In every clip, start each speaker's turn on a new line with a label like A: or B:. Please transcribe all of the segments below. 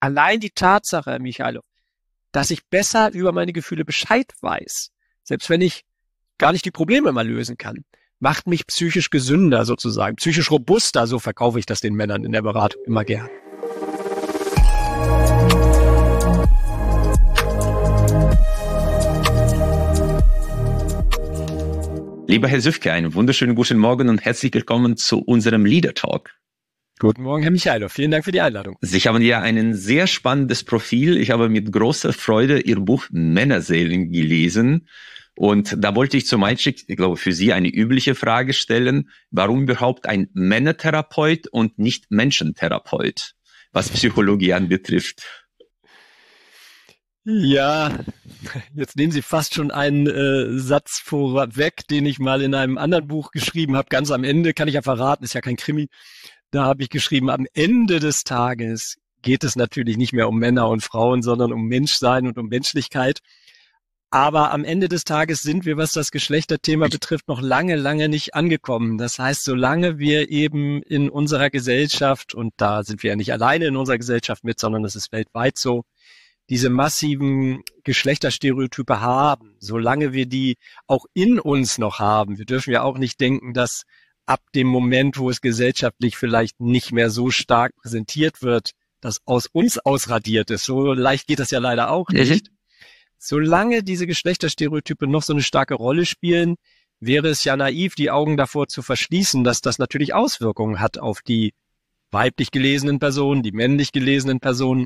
A: allein die Tatsache, Herr Michailov, dass ich besser über meine Gefühle Bescheid weiß, selbst wenn ich gar nicht die Probleme immer lösen kann, macht mich psychisch gesünder sozusagen, psychisch robuster, so verkaufe ich das den Männern in der Beratung immer gern.
B: Lieber Herr Süfke, einen wunderschönen guten Morgen und herzlich willkommen zu unserem Leader Talk.
A: Guten Morgen, Herr Michailov. Vielen Dank für die Einladung.
B: Sie haben ja ein sehr spannendes Profil. Ich habe mit großer Freude Ihr Buch Männerseelen gelesen. Und da wollte ich zum Einstieg, ich glaube, für Sie eine übliche Frage stellen. Warum überhaupt ein Männertherapeut und nicht Menschentherapeut, was Psychologie anbetrifft?
A: Ja, jetzt nehmen Sie fast schon einen Satz vorweg, den ich mal in einem anderen Buch geschrieben habe. Ganz am Ende, kann ich ja verraten, ist ja kein Krimi. Da habe ich geschrieben, am Ende des Tages geht es natürlich nicht mehr um Männer und Frauen, sondern um Menschsein und um Menschlichkeit. Aber am Ende des Tages sind wir, was das Geschlechterthema betrifft, noch lange, lange nicht angekommen. Das heißt, solange wir eben in unserer Gesellschaft, und da sind wir ja nicht alleine in unserer Gesellschaft mit, sondern das ist weltweit so, diese massiven Geschlechterstereotype haben, solange wir die auch in uns noch haben. Wir dürfen ja auch nicht denken, dass ab dem Moment, wo es gesellschaftlich vielleicht nicht mehr so stark präsentiert wird, das aus uns ausradiert ist. So leicht geht das ja leider auch nicht. Solange diese Geschlechterstereotype noch so eine starke Rolle spielen, wäre es ja naiv, die Augen davor zu verschließen, dass das natürlich Auswirkungen hat auf die weiblich gelesenen Personen, die männlich gelesenen Personen.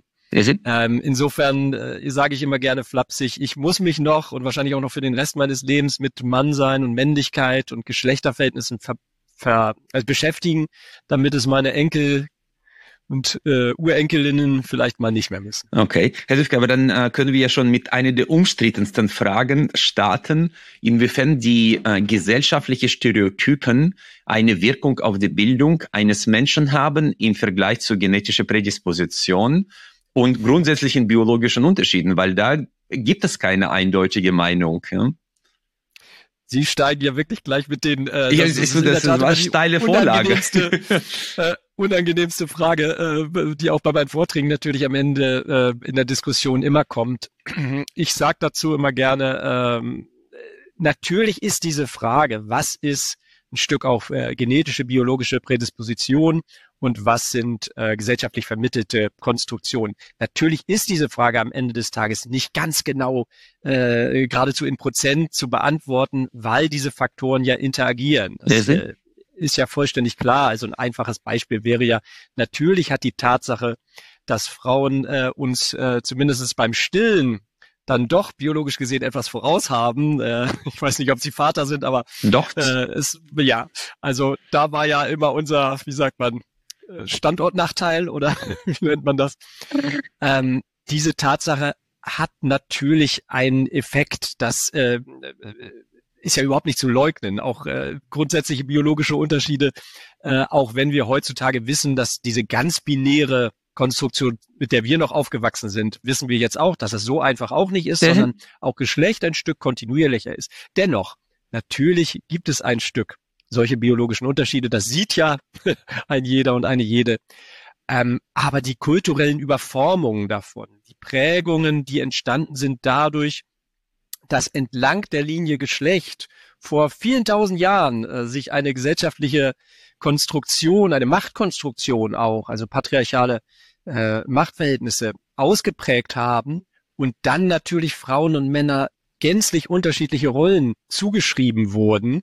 A: Insofern sage ich immer gerne flapsig, ich muss mich noch und wahrscheinlich auch noch für den Rest meines Lebens mit Mannsein und Männlichkeit und Geschlechterverhältnissen beschäftigen, damit es meine Enkel und Urenkelinnen vielleicht mal nicht mehr müssen.
B: Okay, Herr Süfke, aber dann können wir ja schon mit einer der umstrittensten Fragen starten, inwiefern die gesellschaftliche Stereotypen eine Wirkung auf die Bildung eines Menschen haben im Vergleich zur genetischen Prädisposition und grundsätzlichen biologischen Unterschieden, weil da gibt es keine eindeutige Meinung. Ja?
A: Sie steigen ja wirklich gleich mit den...
B: das war eine steile Vorlage.
A: Unangenehmste Frage, die auch bei meinen Vorträgen natürlich am Ende in der Diskussion immer kommt. Ich sage dazu immer gerne, natürlich ist diese Frage, was ist ein Stück auch genetische, biologische Prädisposition und was sind gesellschaftlich vermittelte Konstruktionen. Natürlich ist diese Frage am Ende des Tages nicht ganz genau geradezu in Prozent zu beantworten, weil diese Faktoren ja interagieren. Das ist ja vollständig klar. Also ein einfaches Beispiel wäre ja, natürlich hat die Tatsache, dass Frauen uns zumindest beim Stillen dann doch biologisch gesehen etwas voraus haben. Ich weiß nicht, ob sie Vater sind, aber
B: doch.
A: Also da war ja immer unser, wie sagt man, Standortnachteil oder wie nennt man das? Diese Tatsache hat natürlich einen Effekt, das ist ja überhaupt nicht zu leugnen. Auch grundsätzliche biologische Unterschiede, auch wenn wir heutzutage wissen, dass diese ganz binäre Konstruktion, mit der wir noch aufgewachsen sind, wissen wir jetzt auch, dass es so einfach auch nicht ist, sondern auch Geschlecht ein Stück kontinuierlicher ist. Dennoch, natürlich gibt es ein Stück solche biologischen Unterschiede, das sieht ja ein jeder und eine jede. Aber die kulturellen Überformungen davon, die Prägungen, die entstanden sind dadurch, dass entlang der Linie Geschlecht vor vielen tausend Jahren sich eine gesellschaftliche Konstruktion, eine Machtkonstruktion auch, also patriarchale Machtverhältnisse ausgeprägt haben und dann natürlich Frauen und Männer gänzlich unterschiedliche Rollen zugeschrieben wurden.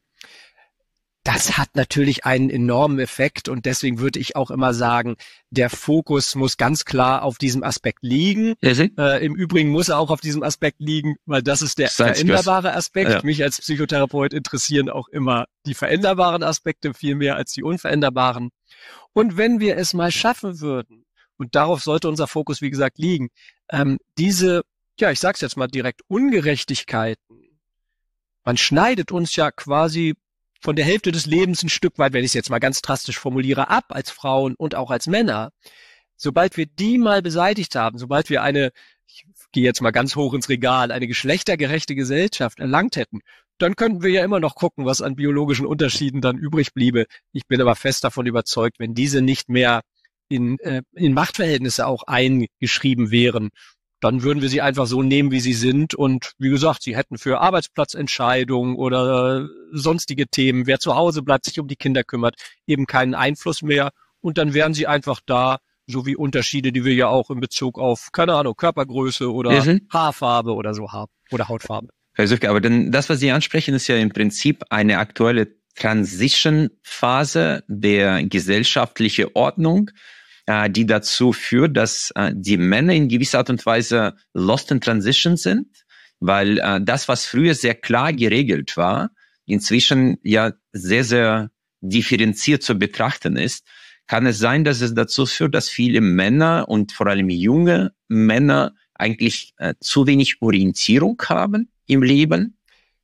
A: Das hat natürlich einen enormen Effekt und deswegen würde ich auch immer sagen, der Fokus muss ganz klar auf diesem Aspekt liegen. Im Übrigen muss er auch auf diesem Aspekt liegen, weil das ist der veränderbare Aspekt. Ja. Mich als Psychotherapeut interessieren auch immer die veränderbaren Aspekte viel mehr als die unveränderbaren. Und wenn wir es mal schaffen würden, und darauf sollte unser Fokus, wie gesagt, liegen, diese, ich sag's jetzt mal direkt, Ungerechtigkeiten, man schneidet uns ja quasi von der Hälfte des Lebens ein Stück weit, wenn ich es jetzt mal ganz drastisch formuliere, ab als Frauen und auch als Männer. Sobald wir die mal beseitigt haben, sobald wir ich gehe jetzt mal ganz hoch ins Regal, eine geschlechtergerechte Gesellschaft erlangt hätten, dann könnten wir ja immer noch gucken, was an biologischen Unterschieden dann übrig bliebe. Ich bin aber fest davon überzeugt, wenn diese nicht mehr in Machtverhältnisse auch eingeschrieben wären, dann würden wir sie einfach so nehmen, wie sie sind. Und wie gesagt, sie hätten für Arbeitsplatzentscheidungen oder sonstige Themen, wer zu Hause bleibt, sich um die Kinder kümmert, eben keinen Einfluss mehr. Und dann wären sie einfach da, so wie Unterschiede, die wir ja auch in Bezug auf, keine Ahnung, Körpergröße oder Haarfarbe oder so haben oder Hautfarbe.
B: Herr Süfke, aber dann das, was Sie ansprechen, ist ja im Prinzip eine aktuelle Transition-Phase der gesellschaftlichen Ordnung, die dazu führt, dass die Männer in gewisser Art und Weise lost in transition sind, weil das, was früher sehr klar geregelt war, inzwischen ja sehr, sehr differenziert zu betrachten ist. Kann es sein, dass es dazu führt, dass viele Männer und vor allem junge Männer eigentlich zu wenig Orientierung haben im Leben?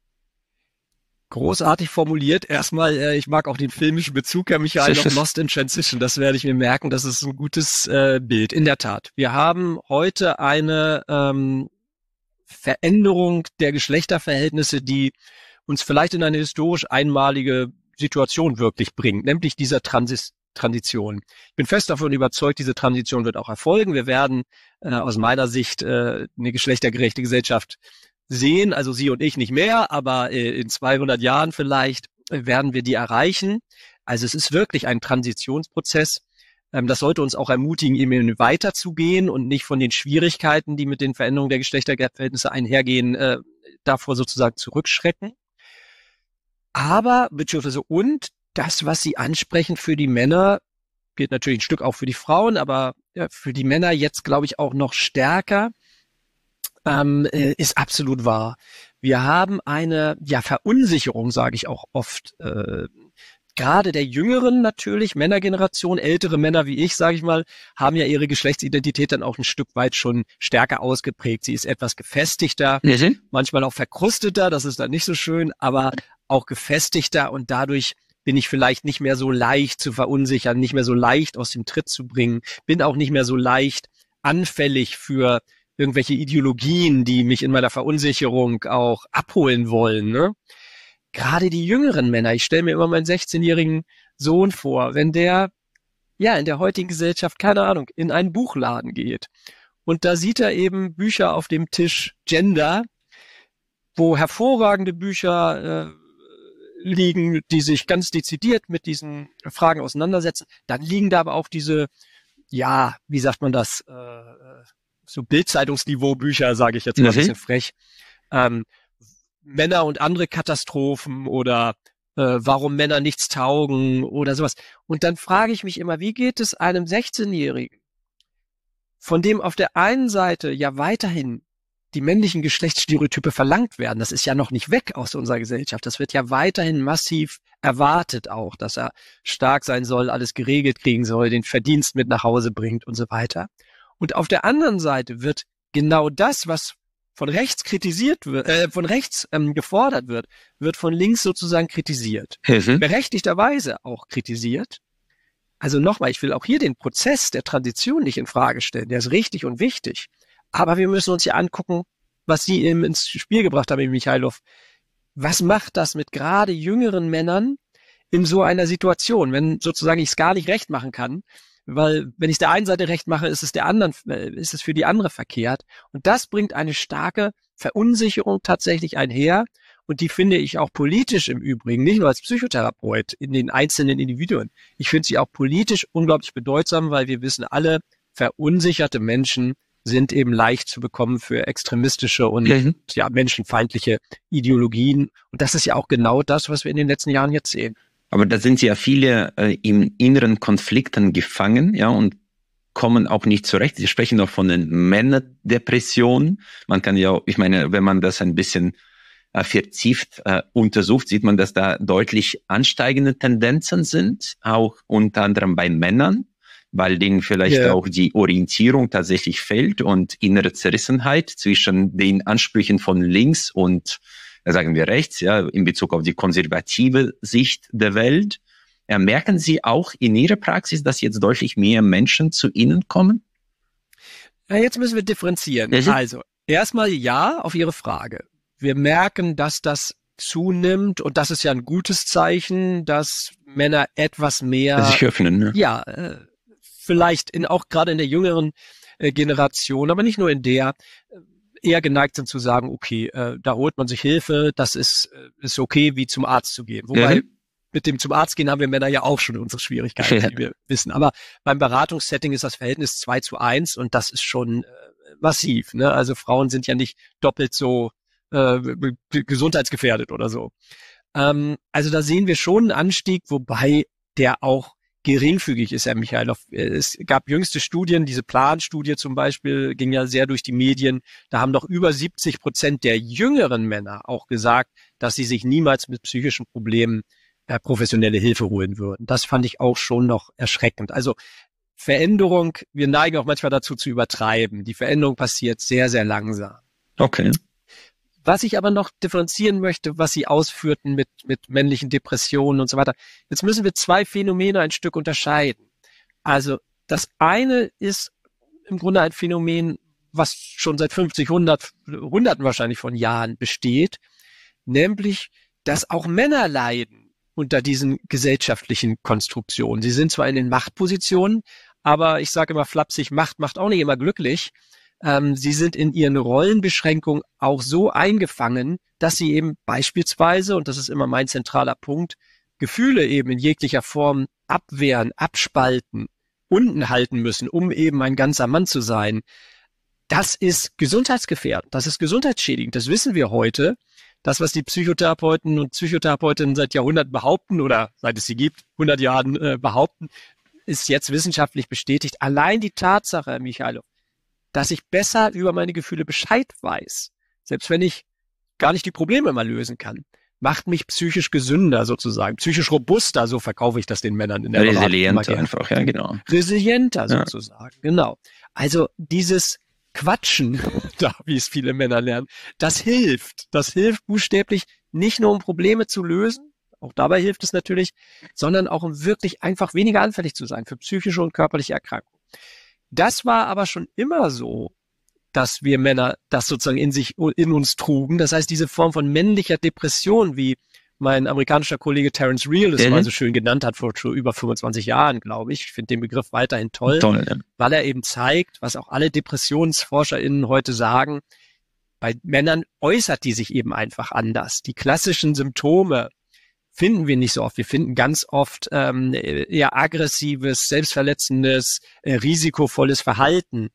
A: Großartig formuliert. Erstmal, ich mag auch den filmischen Bezug, Herr Michael, auf Lost in Transition. Das werde ich mir merken. Das ist ein gutes Bild. In der Tat. Wir haben heute eine Veränderung der Geschlechterverhältnisse, die uns vielleicht in eine historisch einmalige Situation wirklich bringt, nämlich dieser Transition. Ich bin fest davon überzeugt, diese Transition wird auch erfolgen. Wir werden aus meiner Sicht eine geschlechtergerechte Gesellschaft sehen, also Sie und ich nicht mehr, aber in 200 Jahren vielleicht werden wir die erreichen. Also es ist wirklich ein Transitionsprozess. Das sollte uns auch ermutigen, eben weiterzugehen und nicht von den Schwierigkeiten, die mit den Veränderungen der Geschlechterverhältnisse einhergehen, davor sozusagen zurückschrecken. Aber, beziehungsweise und, das, was Sie ansprechen für die Männer, gilt natürlich ein Stück auch für die Frauen, aber für die Männer jetzt, glaube ich, auch noch stärker, ist absolut wahr. Wir haben eine Verunsicherung, sage ich auch oft, gerade der jüngeren natürlich, Männergeneration, ältere Männer wie ich, sage ich mal, haben ja ihre Geschlechtsidentität dann auch ein Stück weit schon stärker ausgeprägt. Sie ist etwas gefestigter, manchmal auch verkrusteter, das ist dann nicht so schön, aber auch gefestigter und dadurch bin ich vielleicht nicht mehr so leicht zu verunsichern, nicht mehr so leicht aus dem Tritt zu bringen, bin auch nicht mehr so leicht anfällig für irgendwelche Ideologien, die mich in meiner Verunsicherung auch abholen wollen. Ne? Gerade die jüngeren Männer, ich stelle mir immer meinen 16-jährigen Sohn vor, wenn der in der heutigen Gesellschaft, keine Ahnung, in einen Buchladen geht und da sieht er eben Bücher auf dem Tisch Gender, wo hervorragende Bücher liegen, die sich ganz dezidiert mit diesen Fragen auseinandersetzen, dann liegen da aber auch diese, wie sagt man das, so Bild-Zeitungsniveau-Bücher, sage ich jetzt mal ein bisschen frech. Männer und andere Katastrophen oder warum Männer nichts taugen oder sowas. Und dann frage ich mich immer, wie geht es einem 16-Jährigen, von dem auf der einen Seite ja weiterhin die männlichen Geschlechtsstereotype verlangt werden. Das ist ja noch nicht weg aus unserer Gesellschaft. Das wird ja weiterhin massiv erwartet auch, dass er stark sein soll, alles geregelt kriegen soll, den Verdienst mit nach Hause bringt und so weiter. Und auf der anderen Seite wird genau das, was von rechts kritisiert wird, von rechts gefordert wird, wird von links sozusagen kritisiert. Berechtigterweise auch kritisiert. Also nochmal, ich will auch hier den Prozess der Transition nicht in Frage stellen. Der ist richtig und wichtig. Aber wir müssen uns ja angucken, was Sie eben ins Spiel gebracht haben, Michailov. Was macht das mit gerade jüngeren Männern in so einer Situation, wenn sozusagen ich es gar nicht recht machen kann? Weil wenn ich es der einen Seite recht mache, ist es für die andere verkehrt. Und das bringt eine starke Verunsicherung tatsächlich einher. Und die finde ich auch politisch im Übrigen, nicht nur als Psychotherapeut in den einzelnen Individuen. Ich finde sie auch politisch unglaublich bedeutsam, weil wir wissen alle, verunsicherte Menschen sind eben leicht zu bekommen für extremistische und menschenfeindliche Ideologien. Und das ist ja auch genau das, was wir in den letzten Jahren jetzt sehen.
B: Aber da sind ja viele in inneren Konflikten gefangen, und kommen auch nicht zurecht. Sie sprechen auch von den Männerdepressionen. Man kann ja, ich meine, wenn man das ein bisschen vertieft untersucht, sieht man, dass da deutlich ansteigende Tendenzen sind, auch unter anderem bei Männern, weil denen vielleicht auch die Orientierung tatsächlich fehlt und innere Zerrissenheit zwischen den Ansprüchen von links und sagen wir rechts, in Bezug auf die konservative Sicht der Welt. Merken Sie auch in Ihrer Praxis, dass jetzt deutlich mehr Menschen zu Ihnen kommen?
A: Ja, jetzt müssen wir differenzieren. Also, erstmal auf Ihre Frage. Wir merken, dass das zunimmt und das ist ja ein gutes Zeichen, dass Männer etwas mehr
B: sich öffnen,
A: vielleicht auch gerade in der jüngeren Generation, aber nicht nur in der, eher geneigt sind zu sagen, okay, da holt man sich Hilfe, das ist okay, wie zum Arzt zu gehen. Wobei mit dem zum Arzt gehen haben wir Männer ja auch schon unsere Schwierigkeiten, wie wir wissen. Aber beim Beratungssetting ist das Verhältnis 2:1 und das ist schon massiv. Ne? Also Frauen sind ja nicht doppelt so gesundheitsgefährdet oder so. Also da sehen wir schon einen Anstieg, wobei der auch geringfügig ist, Herr Michailov. Es gab jüngste Studien, diese Plan-Studie zum Beispiel ging ja sehr durch die Medien. Da haben doch über 70% der jüngeren Männer auch gesagt, dass sie sich niemals mit psychischen Problemen professionelle Hilfe holen würden. Das fand ich auch schon noch erschreckend. Also Veränderung, wir neigen auch manchmal dazu zu übertreiben. Die Veränderung passiert sehr, sehr langsam.
B: Okay.
A: Was ich aber noch differenzieren möchte, was Sie ausführten mit männlichen Depressionen und so weiter. Jetzt müssen wir zwei Phänomene ein Stück unterscheiden. Also das eine ist im Grunde ein Phänomen, was schon seit 50, Hunderten wahrscheinlich von Jahren besteht, nämlich, dass auch Männer leiden unter diesen gesellschaftlichen Konstruktionen. Sie sind zwar in den Machtpositionen, aber ich sage immer flapsig, Macht macht auch nicht immer glücklich. Sie sind in ihren Rollenbeschränkungen auch so eingefangen, dass sie eben beispielsweise, und das ist immer mein zentraler Punkt, Gefühle eben in jeglicher Form abwehren, abspalten, unten halten müssen, um eben ein ganzer Mann zu sein. Das ist gesundheitsgefährdend, das ist gesundheitsschädigend, das wissen wir heute. Das, was die Psychotherapeuten und Psychotherapeutinnen seit Jahrhunderten behaupten oder seit es sie gibt, 100 Jahren behaupten, ist jetzt wissenschaftlich bestätigt. Allein die Tatsache, Herr Michailov, dass ich besser über meine Gefühle Bescheid weiß, selbst wenn ich gar nicht die Probleme mal lösen kann, macht mich psychisch gesünder sozusagen, psychisch robuster, so verkaufe ich das den Männern in der Beratung.
B: Resilienter einfach, ja genau.
A: Resilienter sozusagen, genau. Also dieses Quatschen, da wie es viele Männer lernen, das hilft buchstäblich nicht nur um Probleme zu lösen, auch dabei hilft es natürlich, sondern auch um wirklich einfach weniger anfällig zu sein für psychische und körperliche Erkrankungen. Das war aber schon immer so, dass wir Männer das sozusagen in uns trugen. Das heißt, diese Form von männlicher Depression, wie mein amerikanischer Kollege Terence Real es mal so schön genannt hat, vor schon über 25 Jahren, glaube ich. Ich finde den Begriff weiterhin toll, weil er eben zeigt, was auch alle DepressionsforscherInnen heute sagen, bei Männern äußert die sich eben einfach anders. Die klassischen Symptome finden wir nicht so oft. Wir finden ganz oft eher aggressives, selbstverletzendes, risikovolles Verhalten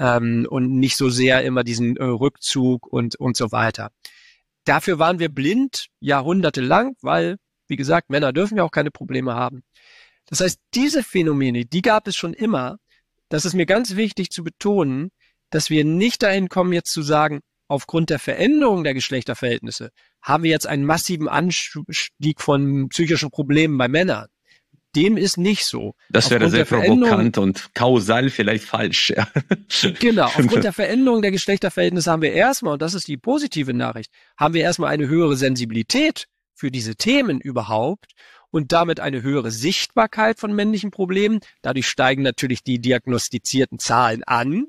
A: und nicht so sehr immer diesen Rückzug und so weiter. Dafür waren wir blind jahrhundertelang, weil, wie gesagt, Männer dürfen ja auch keine Probleme haben. Das heißt, diese Phänomene, die gab es schon immer. Das ist mir ganz wichtig zu betonen, dass wir nicht dahin kommen, jetzt zu sagen, aufgrund der Veränderung der Geschlechterverhältnisse haben wir jetzt einen massiven Anstieg von psychischen Problemen bei Männern. Dem ist nicht so.
B: Das wäre sehr provokant und kausal vielleicht falsch. Ja.
A: Genau, aufgrund der Veränderung der Geschlechterverhältnisse haben wir erstmal, und das ist die positive Nachricht, haben wir erstmal eine höhere Sensibilität für diese Themen überhaupt und damit eine höhere Sichtbarkeit von männlichen Problemen. Dadurch steigen natürlich die diagnostizierten Zahlen an,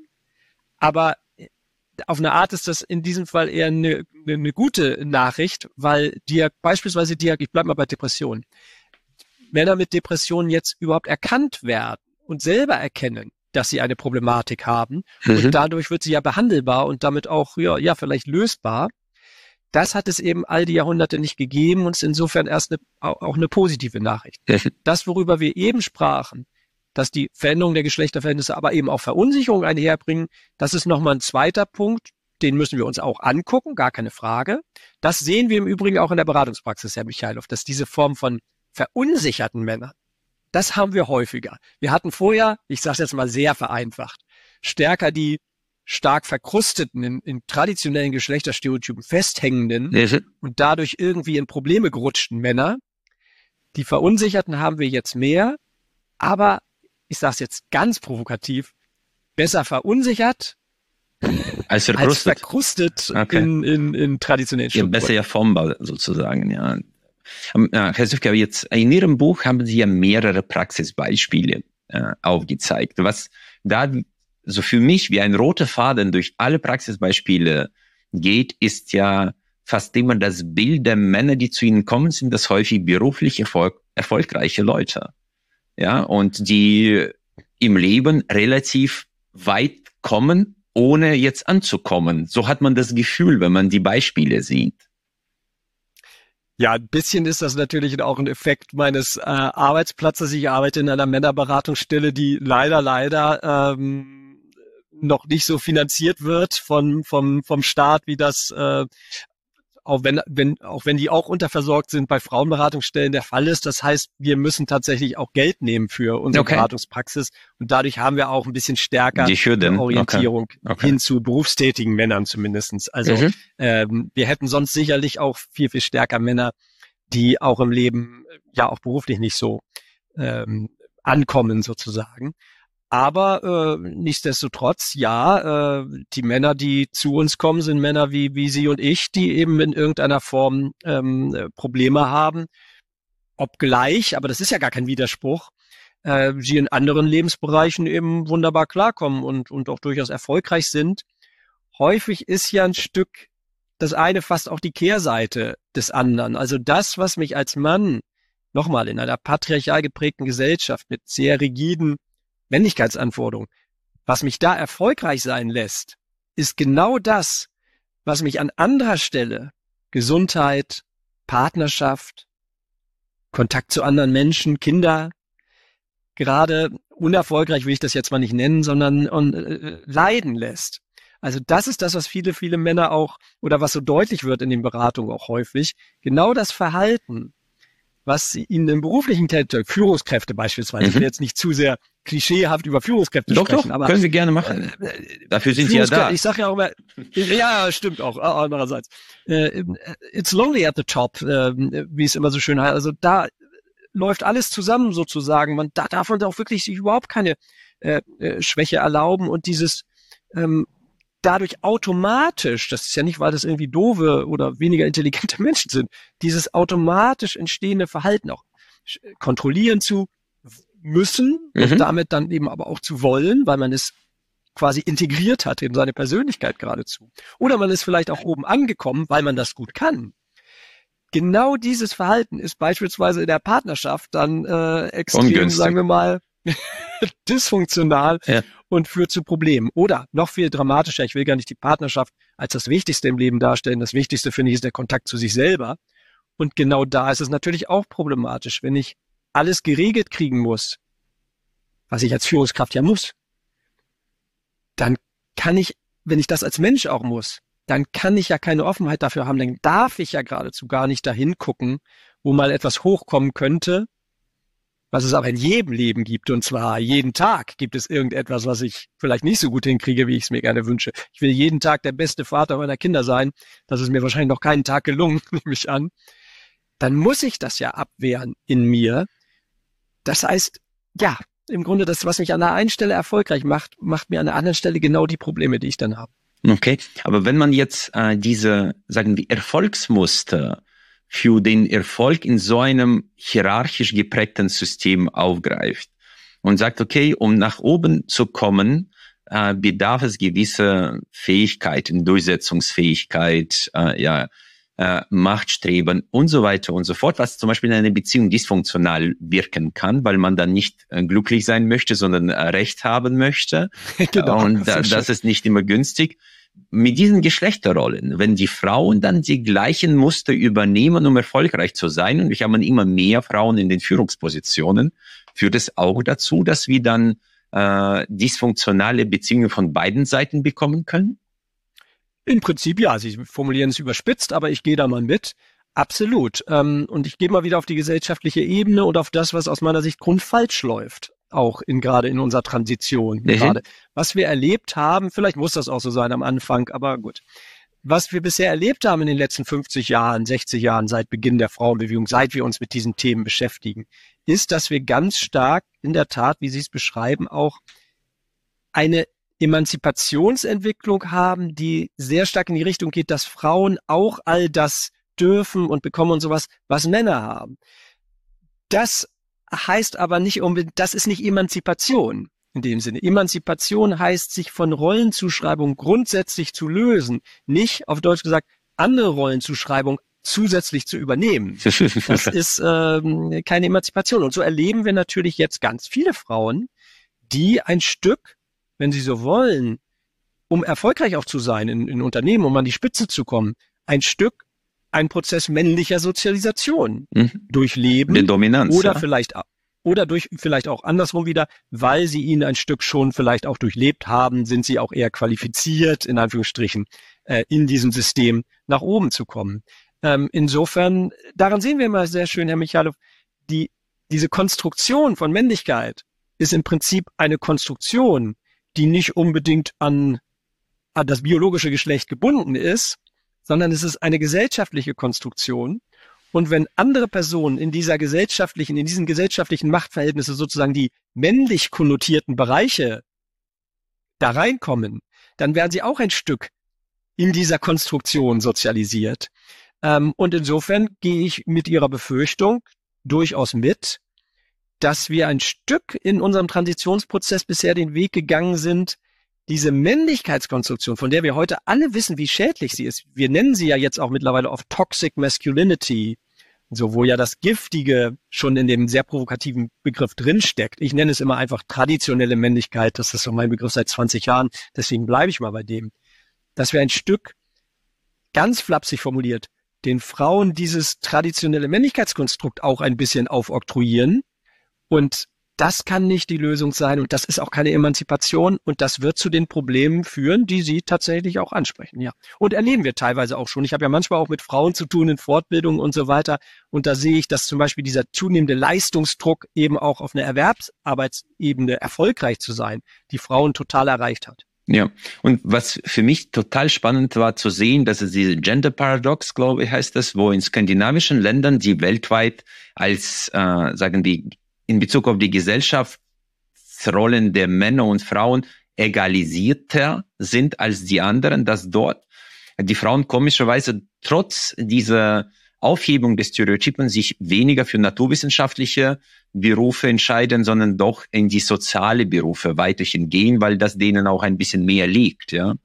A: aber auf eine Art ist das in diesem Fall eher eine gute Nachricht, weil beispielsweise ich bleibe mal bei Depressionen, Männer mit Depressionen jetzt überhaupt erkannt werden und selber erkennen, dass sie eine Problematik haben und dadurch wird sie ja behandelbar und damit auch vielleicht lösbar. Das hat es eben all die Jahrhunderte nicht gegeben und ist insofern erst auch eine positive Nachricht. Das, worüber wir eben sprachen, dass die Veränderung der Geschlechterverhältnisse aber eben auch Verunsicherung einherbringen, das ist nochmal ein zweiter Punkt, den müssen wir uns auch angucken, gar keine Frage. Das sehen wir im Übrigen auch in der Beratungspraxis, Herr Michailov, dass diese Form von verunsicherten Männern, das haben wir häufiger. Wir hatten vorher, ich sage es jetzt mal sehr vereinfacht, stärker die stark verkrusteten, in traditionellen Geschlechterstereotypen festhängenden und dadurch irgendwie in Probleme gerutschten Männer. Die Verunsicherten haben wir jetzt mehr, aber ich sage es jetzt ganz provokativ, besser verunsichert als verkrustet okay. in traditionellen Strukturen.
B: Ja, besser ja formbar sozusagen, ja. Herr Süfke, jetzt in Ihrem Buch haben Sie ja mehrere Praxisbeispiele aufgezeigt. Was da so für mich wie ein roter Faden durch alle Praxisbeispiele geht, ist ja fast immer das Bild der Männer, die zu Ihnen kommen, sind das häufig beruflich erfolgreiche Leute. Ja, und die im Leben relativ weit kommen, ohne jetzt anzukommen. So hat man das Gefühl, wenn man die Beispiele sieht.
A: Ja, ein bisschen ist das natürlich auch ein Effekt meines Arbeitsplatzes. Ich arbeite in einer Männerberatungsstelle, die leider noch nicht so finanziert wird vom Staat, wie das auch wenn die auch unterversorgt sind, bei Frauenberatungsstellen der Fall ist. Das heißt, wir müssen tatsächlich auch Geld nehmen für unsere Beratungspraxis und dadurch haben wir auch ein bisschen stärker eine Orientierung hin zu berufstätigen Männern zumindestens. Also wir hätten sonst sicherlich auch viel stärker Männer, die auch im Leben ja auch beruflich nicht so ankommen sozusagen. Aber nichtsdestotrotz, ja, die Männer, die zu uns kommen, sind Männer wie Sie und ich, die eben in irgendeiner Form Probleme haben. Obgleich, aber das ist ja gar kein Widerspruch, sie in anderen Lebensbereichen eben wunderbar klarkommen und auch durchaus erfolgreich sind. Häufig ist ja ein Stück das eine fast auch die Kehrseite des anderen. Also das, was mich als Mann, nochmal in einer patriarchal geprägten Gesellschaft mit sehr rigiden Männlichkeitsanforderungen, was mich da erfolgreich sein lässt, ist genau das, was mich an anderer Stelle Gesundheit, Partnerschaft, Kontakt zu anderen Menschen, Kinder, gerade unerfolgreich will ich das jetzt mal nicht nennen, sondern leiden lässt. Also das ist das, was viele Männer auch, oder was so deutlich wird in den Beratungen auch häufig, genau das Verhalten, was ihnen im beruflichen Tätigkeit, Führungskräfte beispielsweise, ich will jetzt nicht zu sehr klischeehaft über Führungskräfte sprechen, aber
B: können Sie gerne machen. Dafür sind Sie ja da.
A: Ich sage ja auch immer, ja, stimmt auch, andererseits. It's lonely at the top, wie es immer so schön heißt. Also da läuft alles zusammen sozusagen. Man darf man auch wirklich sich überhaupt keine Schwäche erlauben und dieses dadurch automatisch, das ist ja nicht, weil das irgendwie doofe oder weniger intelligente Menschen sind, dieses automatisch entstehende Verhalten auch kontrollieren zu müssen und damit dann eben aber auch zu wollen, weil man es quasi integriert hat in seine Persönlichkeit geradezu. Oder man ist vielleicht auch oben angekommen, weil man das gut kann. Genau dieses Verhalten ist beispielsweise in der Partnerschaft dann extrem, ungünstig, sagen wir mal, dysfunktional und führt zu Problemen. Oder noch viel dramatischer, ich will gar nicht die Partnerschaft als das Wichtigste im Leben darstellen. Das Wichtigste, finde ich, ist der Kontakt zu sich selber. Und genau da ist es natürlich auch problematisch, wenn ich alles geregelt kriegen muss, was ich als Führungskraft ja muss, dann kann ich, wenn ich das als Mensch auch muss, dann kann ich ja keine Offenheit dafür haben, dann darf ich ja geradezu gar nicht dahin gucken, wo mal etwas hochkommen könnte, was es aber in jedem Leben gibt, und zwar jeden Tag gibt es irgendetwas, was ich vielleicht nicht so gut hinkriege, wie ich es mir gerne wünsche. Ich will jeden Tag der beste Vater meiner Kinder sein, das ist mir wahrscheinlich noch keinen Tag gelungen, nehme ich an. Dann muss ich das ja abwehren in mir. Das heißt, ja, im Grunde das, was mich an der einen Stelle erfolgreich macht, macht mir an der anderen Stelle genau die Probleme, die ich dann habe.
B: Okay, aber wenn man jetzt diese, sagen wir, Erfolgsmuster für den Erfolg in so einem hierarchisch geprägten System aufgreift und sagt, okay, um nach oben zu kommen, bedarf es gewisse Fähigkeiten, Durchsetzungsfähigkeit, Machtstreben und so weiter und so fort, was zum Beispiel in einer Beziehung dysfunktional wirken kann, weil man dann nicht glücklich sein möchte, sondern Recht haben möchte. Genau, und das ist nicht immer günstig. Mit diesen Geschlechterrollen, wenn die Frauen dann die gleichen Muster übernehmen, um erfolgreich zu sein, und wir haben immer mehr Frauen in den Führungspositionen, führt es auch dazu, dass wir dann dysfunktionale Beziehungen von beiden Seiten bekommen können?
A: Im Prinzip ja, Sie formulieren es überspitzt, aber ich gehe da mal mit. Absolut. Und ich gehe mal wieder auf die gesellschaftliche Ebene und auf das, was aus meiner Sicht grundfalsch läuft. Auch gerade in unserer Transition gerade. Was wir erlebt haben, vielleicht muss das auch so sein am Anfang, aber gut. Was wir bisher erlebt haben in den letzten 50 Jahren, 60 Jahren seit Beginn der Frauenbewegung, seit wir uns mit diesen Themen beschäftigen, ist, dass wir ganz stark in der Tat, wie Sie es beschreiben, auch eine Emanzipationsentwicklung haben, die sehr stark in die Richtung geht, dass Frauen auch all das dürfen und bekommen und sowas, was Männer haben. Das heißt aber nicht unbedingt, das ist nicht Emanzipation in dem Sinne. Emanzipation heißt, sich von Rollenzuschreibung grundsätzlich zu lösen, nicht, auf Deutsch gesagt, andere Rollenzuschreibung zusätzlich zu übernehmen. Das ist keine Emanzipation. Und so erleben wir natürlich jetzt ganz viele Frauen, die ein Stück, wenn Sie so wollen, um erfolgreich auch zu sein in Unternehmen, um an die Spitze zu kommen, ein Prozess männlicher Sozialisation durchleben.
B: Die Dominanz.
A: Oder vielleicht auch andersrum wieder, weil sie ihn ein Stück schon vielleicht auch durchlebt haben, sind sie auch eher qualifiziert, in Anführungsstrichen, in diesem System nach oben zu kommen. Insofern, daran sehen wir immer sehr schön, Herr Michalow, diese Konstruktion von Männlichkeit ist im Prinzip eine Konstruktion, die nicht unbedingt an das biologische Geschlecht gebunden ist, sondern es ist eine gesellschaftliche Konstruktion. Und wenn andere Personen in diesen gesellschaftlichen Machtverhältnissen sozusagen die männlich konnotierten Bereiche da reinkommen, dann werden sie auch ein Stück in dieser Konstruktion sozialisiert. Und insofern gehe ich mit Ihrer Befürchtung durchaus mit, dass wir ein Stück in unserem Transitionsprozess bisher den Weg gegangen sind, diese Männlichkeitskonstruktion, von der wir heute alle wissen, wie schädlich sie ist. Wir nennen sie ja jetzt auch mittlerweile oft Toxic Masculinity, so wo ja das Giftige schon in dem sehr provokativen Begriff drinsteckt. Ich nenne es immer einfach traditionelle Männlichkeit. Das ist so mein Begriff seit 20 Jahren. Deswegen bleibe ich mal bei dem. Dass wir ein Stück, ganz flapsig formuliert, den Frauen dieses traditionelle Männlichkeitskonstrukt auch ein bisschen aufoktroyieren. Und das kann nicht die Lösung sein und das ist auch keine Emanzipation und das wird zu den Problemen führen, die Sie tatsächlich auch ansprechen, ja. Und erleben wir teilweise auch schon. Ich habe ja manchmal auch mit Frauen zu tun in Fortbildungen und so weiter und da sehe ich, dass zum Beispiel dieser zunehmende Leistungsdruck eben auch auf einer Erwerbsarbeitsebene erfolgreich zu sein, die Frauen total erreicht hat.
B: Ja, und was für mich total spannend war zu sehen, dass es diese Gender Paradox, glaube ich, heißt das, wo in skandinavischen Ländern, die weltweit als, sagen wir, in Bezug auf die Gesellschaftsrollen der Männer und Frauen egalisierter sind als die anderen, dass dort die Frauen komischerweise trotz dieser Aufhebung des Stereotypen sich weniger für naturwissenschaftliche Berufe entscheiden, sondern doch in die soziale Berufe weiterhin gehen, weil das denen auch ein bisschen mehr liegt, ja.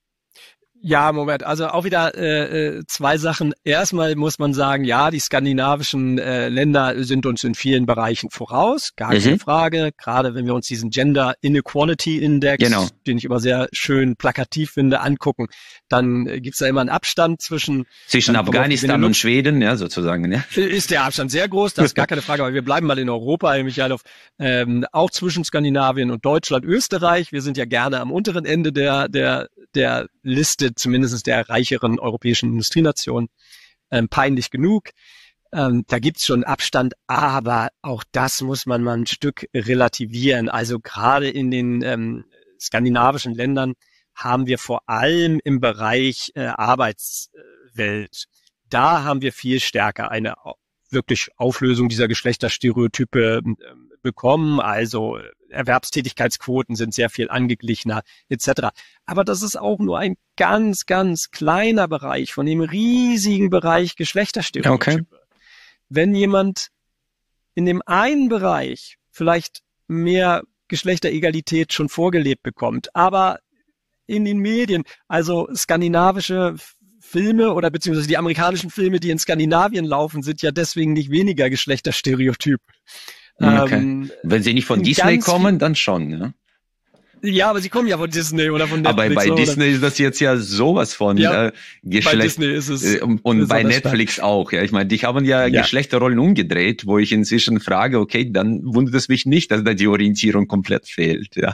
A: Ja, Moment, also auch wieder zwei Sachen. Erstmal muss man sagen, ja, die skandinavischen Länder sind uns in vielen Bereichen voraus, gar keine Frage. Gerade wenn wir uns diesen Gender Inequality Index, den ich immer sehr schön plakativ finde, angucken, dann gibt's da immer einen Abstand zwischen
B: Afghanistan und Schweden, ja, sozusagen. Ja.
A: Ist der Abstand sehr groß, das ist gar keine Frage, aber wir bleiben mal in Europa, Herr Michalow, auch zwischen Skandinavien und Deutschland, Österreich. Wir sind ja gerne am unteren Ende der Liste, zumindest der reicheren europäischen Industrienationen, peinlich genug. Da gibt's schon Abstand, aber auch das muss man mal ein Stück relativieren. Also gerade in den skandinavischen Ländern haben wir vor allem im Bereich Arbeitswelt, da haben wir viel stärker eine wirklich Auflösung dieser Geschlechterstereotype bekommen. Also Erwerbstätigkeitsquoten sind sehr viel angeglichener etc. Aber das ist auch nur ein ganz, ganz kleiner Bereich von dem riesigen Bereich Geschlechterstereotype. Okay. Wenn jemand in dem einen Bereich vielleicht mehr Geschlechteregalität schon vorgelebt bekommt, aber in den Medien, also skandinavische Filme oder beziehungsweise die amerikanischen Filme, die in Skandinavien laufen, sind ja deswegen nicht weniger Geschlechterstereotyp.
B: Okay. Wenn sie nicht von Disney kommen, dann schon, ja.
A: Ja, aber sie kommen ja von Disney oder von Netflix.
B: Aber bei Disney ist das jetzt ja sowas von Geschlecht. Bei
A: Disney ist es.
B: Und bei Netflix auch, ja. Ich meine, die haben ja Geschlechterrollen umgedreht, wo ich inzwischen frage, okay, dann wundert es mich nicht, dass da die Orientierung komplett fehlt, ja.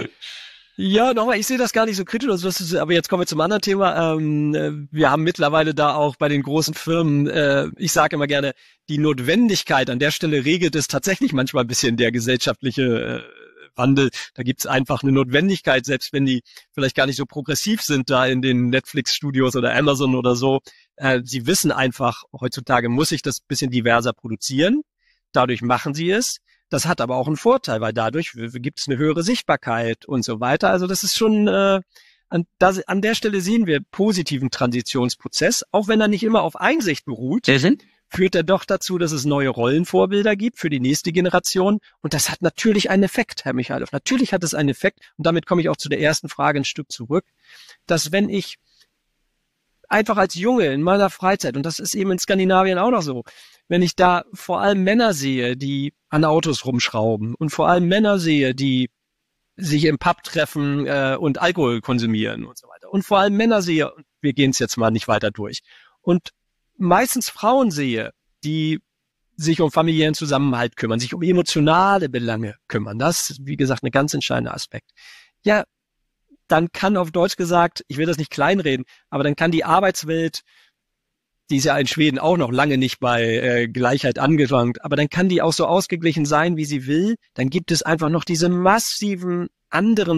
A: Ja, nochmal, ich sehe das gar nicht so kritisch, aber jetzt kommen wir zum anderen Thema. Wir haben mittlerweile da auch bei den großen Firmen, ich sage immer gerne, die Notwendigkeit, an der Stelle regelt es tatsächlich manchmal ein bisschen der gesellschaftliche Wandel. Da gibt's einfach eine Notwendigkeit, selbst wenn die vielleicht gar nicht so progressiv sind da in den Netflix-Studios oder Amazon oder so. Sie wissen einfach, heutzutage muss ich das bisschen diverser produzieren. Dadurch machen sie es. Das hat aber auch einen Vorteil, weil dadurch gibt es eine höhere Sichtbarkeit und so weiter. Also das ist schon, an der Stelle sehen wir positiven Transitionsprozess, auch wenn er nicht immer auf Einsicht beruht, führt er doch dazu, dass es neue Rollenvorbilder gibt für die nächste Generation. Und das hat natürlich einen Effekt, Herr Michalow. Natürlich hat es einen Effekt. Und damit komme ich auch zu der ersten Frage ein Stück zurück, dass wenn ich einfach als Junge in meiner Freizeit, und das ist eben in Skandinavien auch noch so, wenn ich da vor allem Männer sehe, die an Autos rumschrauben und vor allem Männer sehe, die sich im Pub treffen und Alkohol konsumieren und so weiter. Und vor allem Männer sehe, wir gehen es jetzt mal nicht weiter durch, und meistens Frauen sehe, die sich um familiären Zusammenhalt kümmern, sich um emotionale Belange kümmern. Das ist, wie gesagt, ein ganz entscheidender Aspekt. Ja, dann kann auf Deutsch gesagt, ich will das nicht kleinreden, aber dann kann die Arbeitswelt, die ist ja in Schweden auch noch lange nicht bei Gleichheit angelangt, aber dann kann die auch so ausgeglichen sein, wie sie will. Dann gibt es einfach noch diese massiven anderen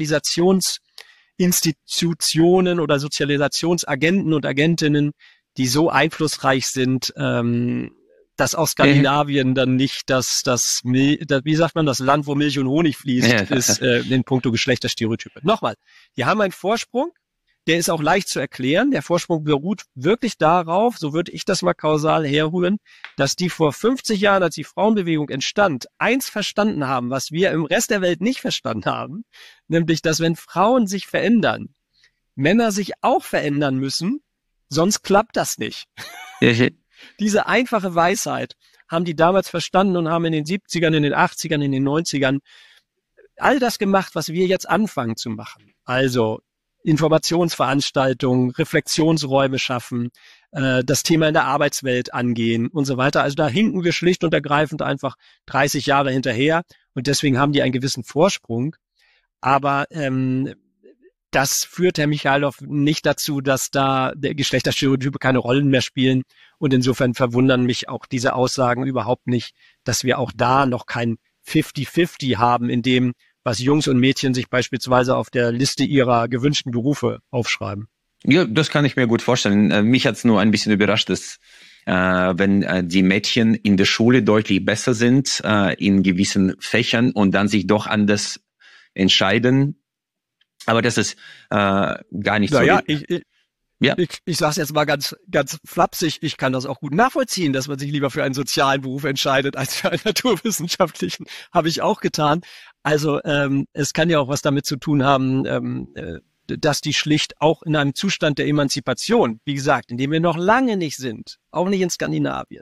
A: Sozialisationsinstitutionen oder Sozialisationsagenten und Agentinnen, die so einflussreich sind, dass aus Skandinavien dann nicht wie sagt man, das Land, wo Milch und Honig fließt, ist in puncto Geschlechterstereotype. Nochmal, die haben einen Vorsprung, der ist auch leicht zu erklären. Der Vorsprung beruht wirklich darauf, so würde ich das mal kausal herrühren, dass die vor 50 Jahren, als die Frauenbewegung entstand, eins verstanden haben, was wir im Rest der Welt nicht verstanden haben, nämlich, dass wenn Frauen sich verändern, Männer sich auch verändern müssen, sonst klappt das nicht. Diese einfache Weisheit haben die damals verstanden und haben in den 70ern, in den 80ern, in den 90ern all das gemacht, was wir jetzt anfangen zu machen. Also Informationsveranstaltungen, Reflexionsräume schaffen, das Thema in der Arbeitswelt angehen und so weiter. Also da hinken wir schlicht und ergreifend einfach 30 Jahre hinterher und deswegen haben die einen gewissen Vorsprung. Aber das führt, Herr Michailov, nicht dazu, dass da Geschlechterstereotype keine Rollen mehr spielen. Und insofern verwundern mich auch diese Aussagen überhaupt nicht, dass wir auch da noch kein 50-50 haben, in dem, was Jungs und Mädchen sich beispielsweise auf der Liste ihrer gewünschten Berufe aufschreiben.
B: Ja, das kann ich mir gut vorstellen. Mich hat's nur ein bisschen überrascht, dass wenn die Mädchen in der Schule deutlich besser sind in gewissen Fächern und dann sich doch anders entscheiden. Aber das ist gar nicht so.
A: Ich sage es jetzt mal ganz flapsig, ich kann das auch gut nachvollziehen, dass man sich lieber für einen sozialen Beruf entscheidet als für einen naturwissenschaftlichen, habe ich auch getan. Also es kann ja auch was damit zu tun haben, dass die schlicht auch in einem Zustand der Emanzipation, wie gesagt, in dem wir noch lange nicht sind, auch nicht in Skandinavien,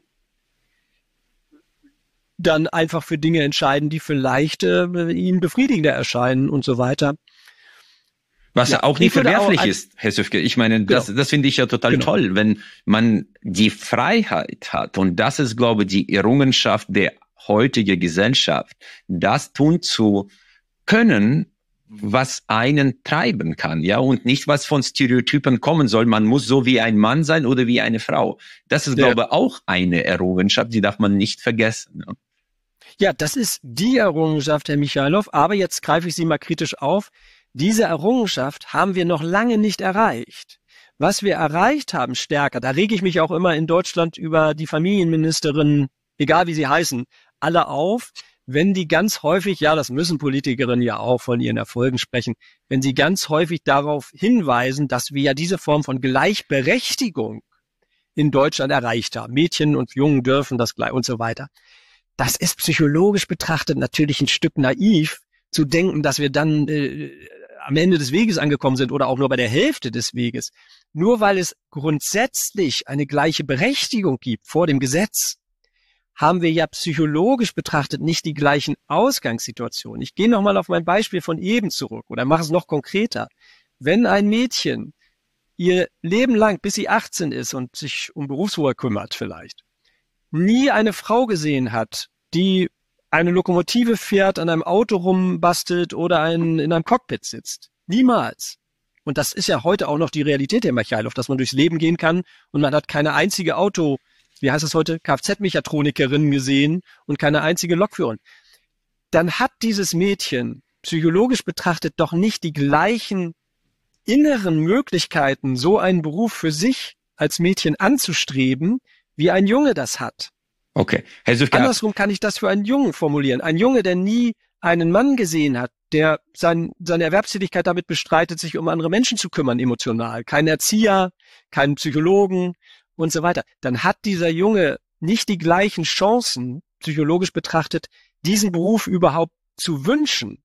A: dann einfach für Dinge entscheiden, die vielleicht ihnen befriedigender erscheinen und so weiter.
B: Was ja auch nicht verwerflich ist, Herr Süfke. Ich meine, das finde ich ja total toll, wenn man die Freiheit hat. Und das ist, glaube ich, die Errungenschaft der heutigen Gesellschaft, das tun zu können, was einen treiben kann, ja, und nicht, was von Stereotypen kommen soll. Man muss so wie ein Mann sein oder wie eine Frau. Das ist, glaube ich, auch eine Errungenschaft, die darf man nicht vergessen. Ja.
A: Ja, das ist die Errungenschaft, Herr Michailov. Aber jetzt greife ich Sie mal kritisch auf. Diese Errungenschaft haben wir noch lange nicht erreicht. Was wir erreicht haben stärker, da rege ich mich auch immer in Deutschland über die Familienministerinnen, egal wie sie heißen, alle auf, wenn die ganz häufig, ja, das müssen Politikerinnen ja auch von ihren Erfolgen sprechen, wenn sie ganz häufig darauf hinweisen, dass wir ja diese Form von Gleichberechtigung in Deutschland erreicht haben. Mädchen und Jungen dürfen das gleich und so weiter. Das ist psychologisch betrachtet natürlich ein Stück naiv, zu denken, dass wir dann am Ende des Weges angekommen sind oder auch nur bei der Hälfte des Weges. Nur weil es grundsätzlich eine gleiche Berechtigung gibt vor dem Gesetz, haben wir ja psychologisch betrachtet nicht die gleichen Ausgangssituationen. Ich gehe nochmal auf mein Beispiel von eben zurück oder mache es noch konkreter. Wenn ein Mädchen ihr Leben lang, bis sie 18 ist und sich um Berufswahl kümmert vielleicht, nie eine Frau gesehen hat, die eine Lokomotive fährt, an einem Auto rumbastelt oder in einem Cockpit sitzt. Niemals. Und das ist ja heute auch noch die Realität, Herr Michailov, dass man durchs Leben gehen kann und man hat keine einzige wie heißt es heute, Kfz-Mechatronikerin gesehen und keine einzige Lokführerin. Dann hat dieses Mädchen psychologisch betrachtet doch nicht die gleichen inneren Möglichkeiten, so einen Beruf für sich als Mädchen anzustreben, wie ein Junge das hat.
B: Okay. Herr Süfke,
A: andersrum kann ich das für einen Jungen formulieren. Ein Junge, der nie einen Mann gesehen hat, der seine Erwerbstätigkeit damit bestreitet, sich um andere Menschen zu kümmern, emotional. Kein Erzieher, kein Psychologen und so weiter. Dann hat dieser Junge nicht die gleichen Chancen, psychologisch betrachtet, diesen Beruf überhaupt zu wünschen,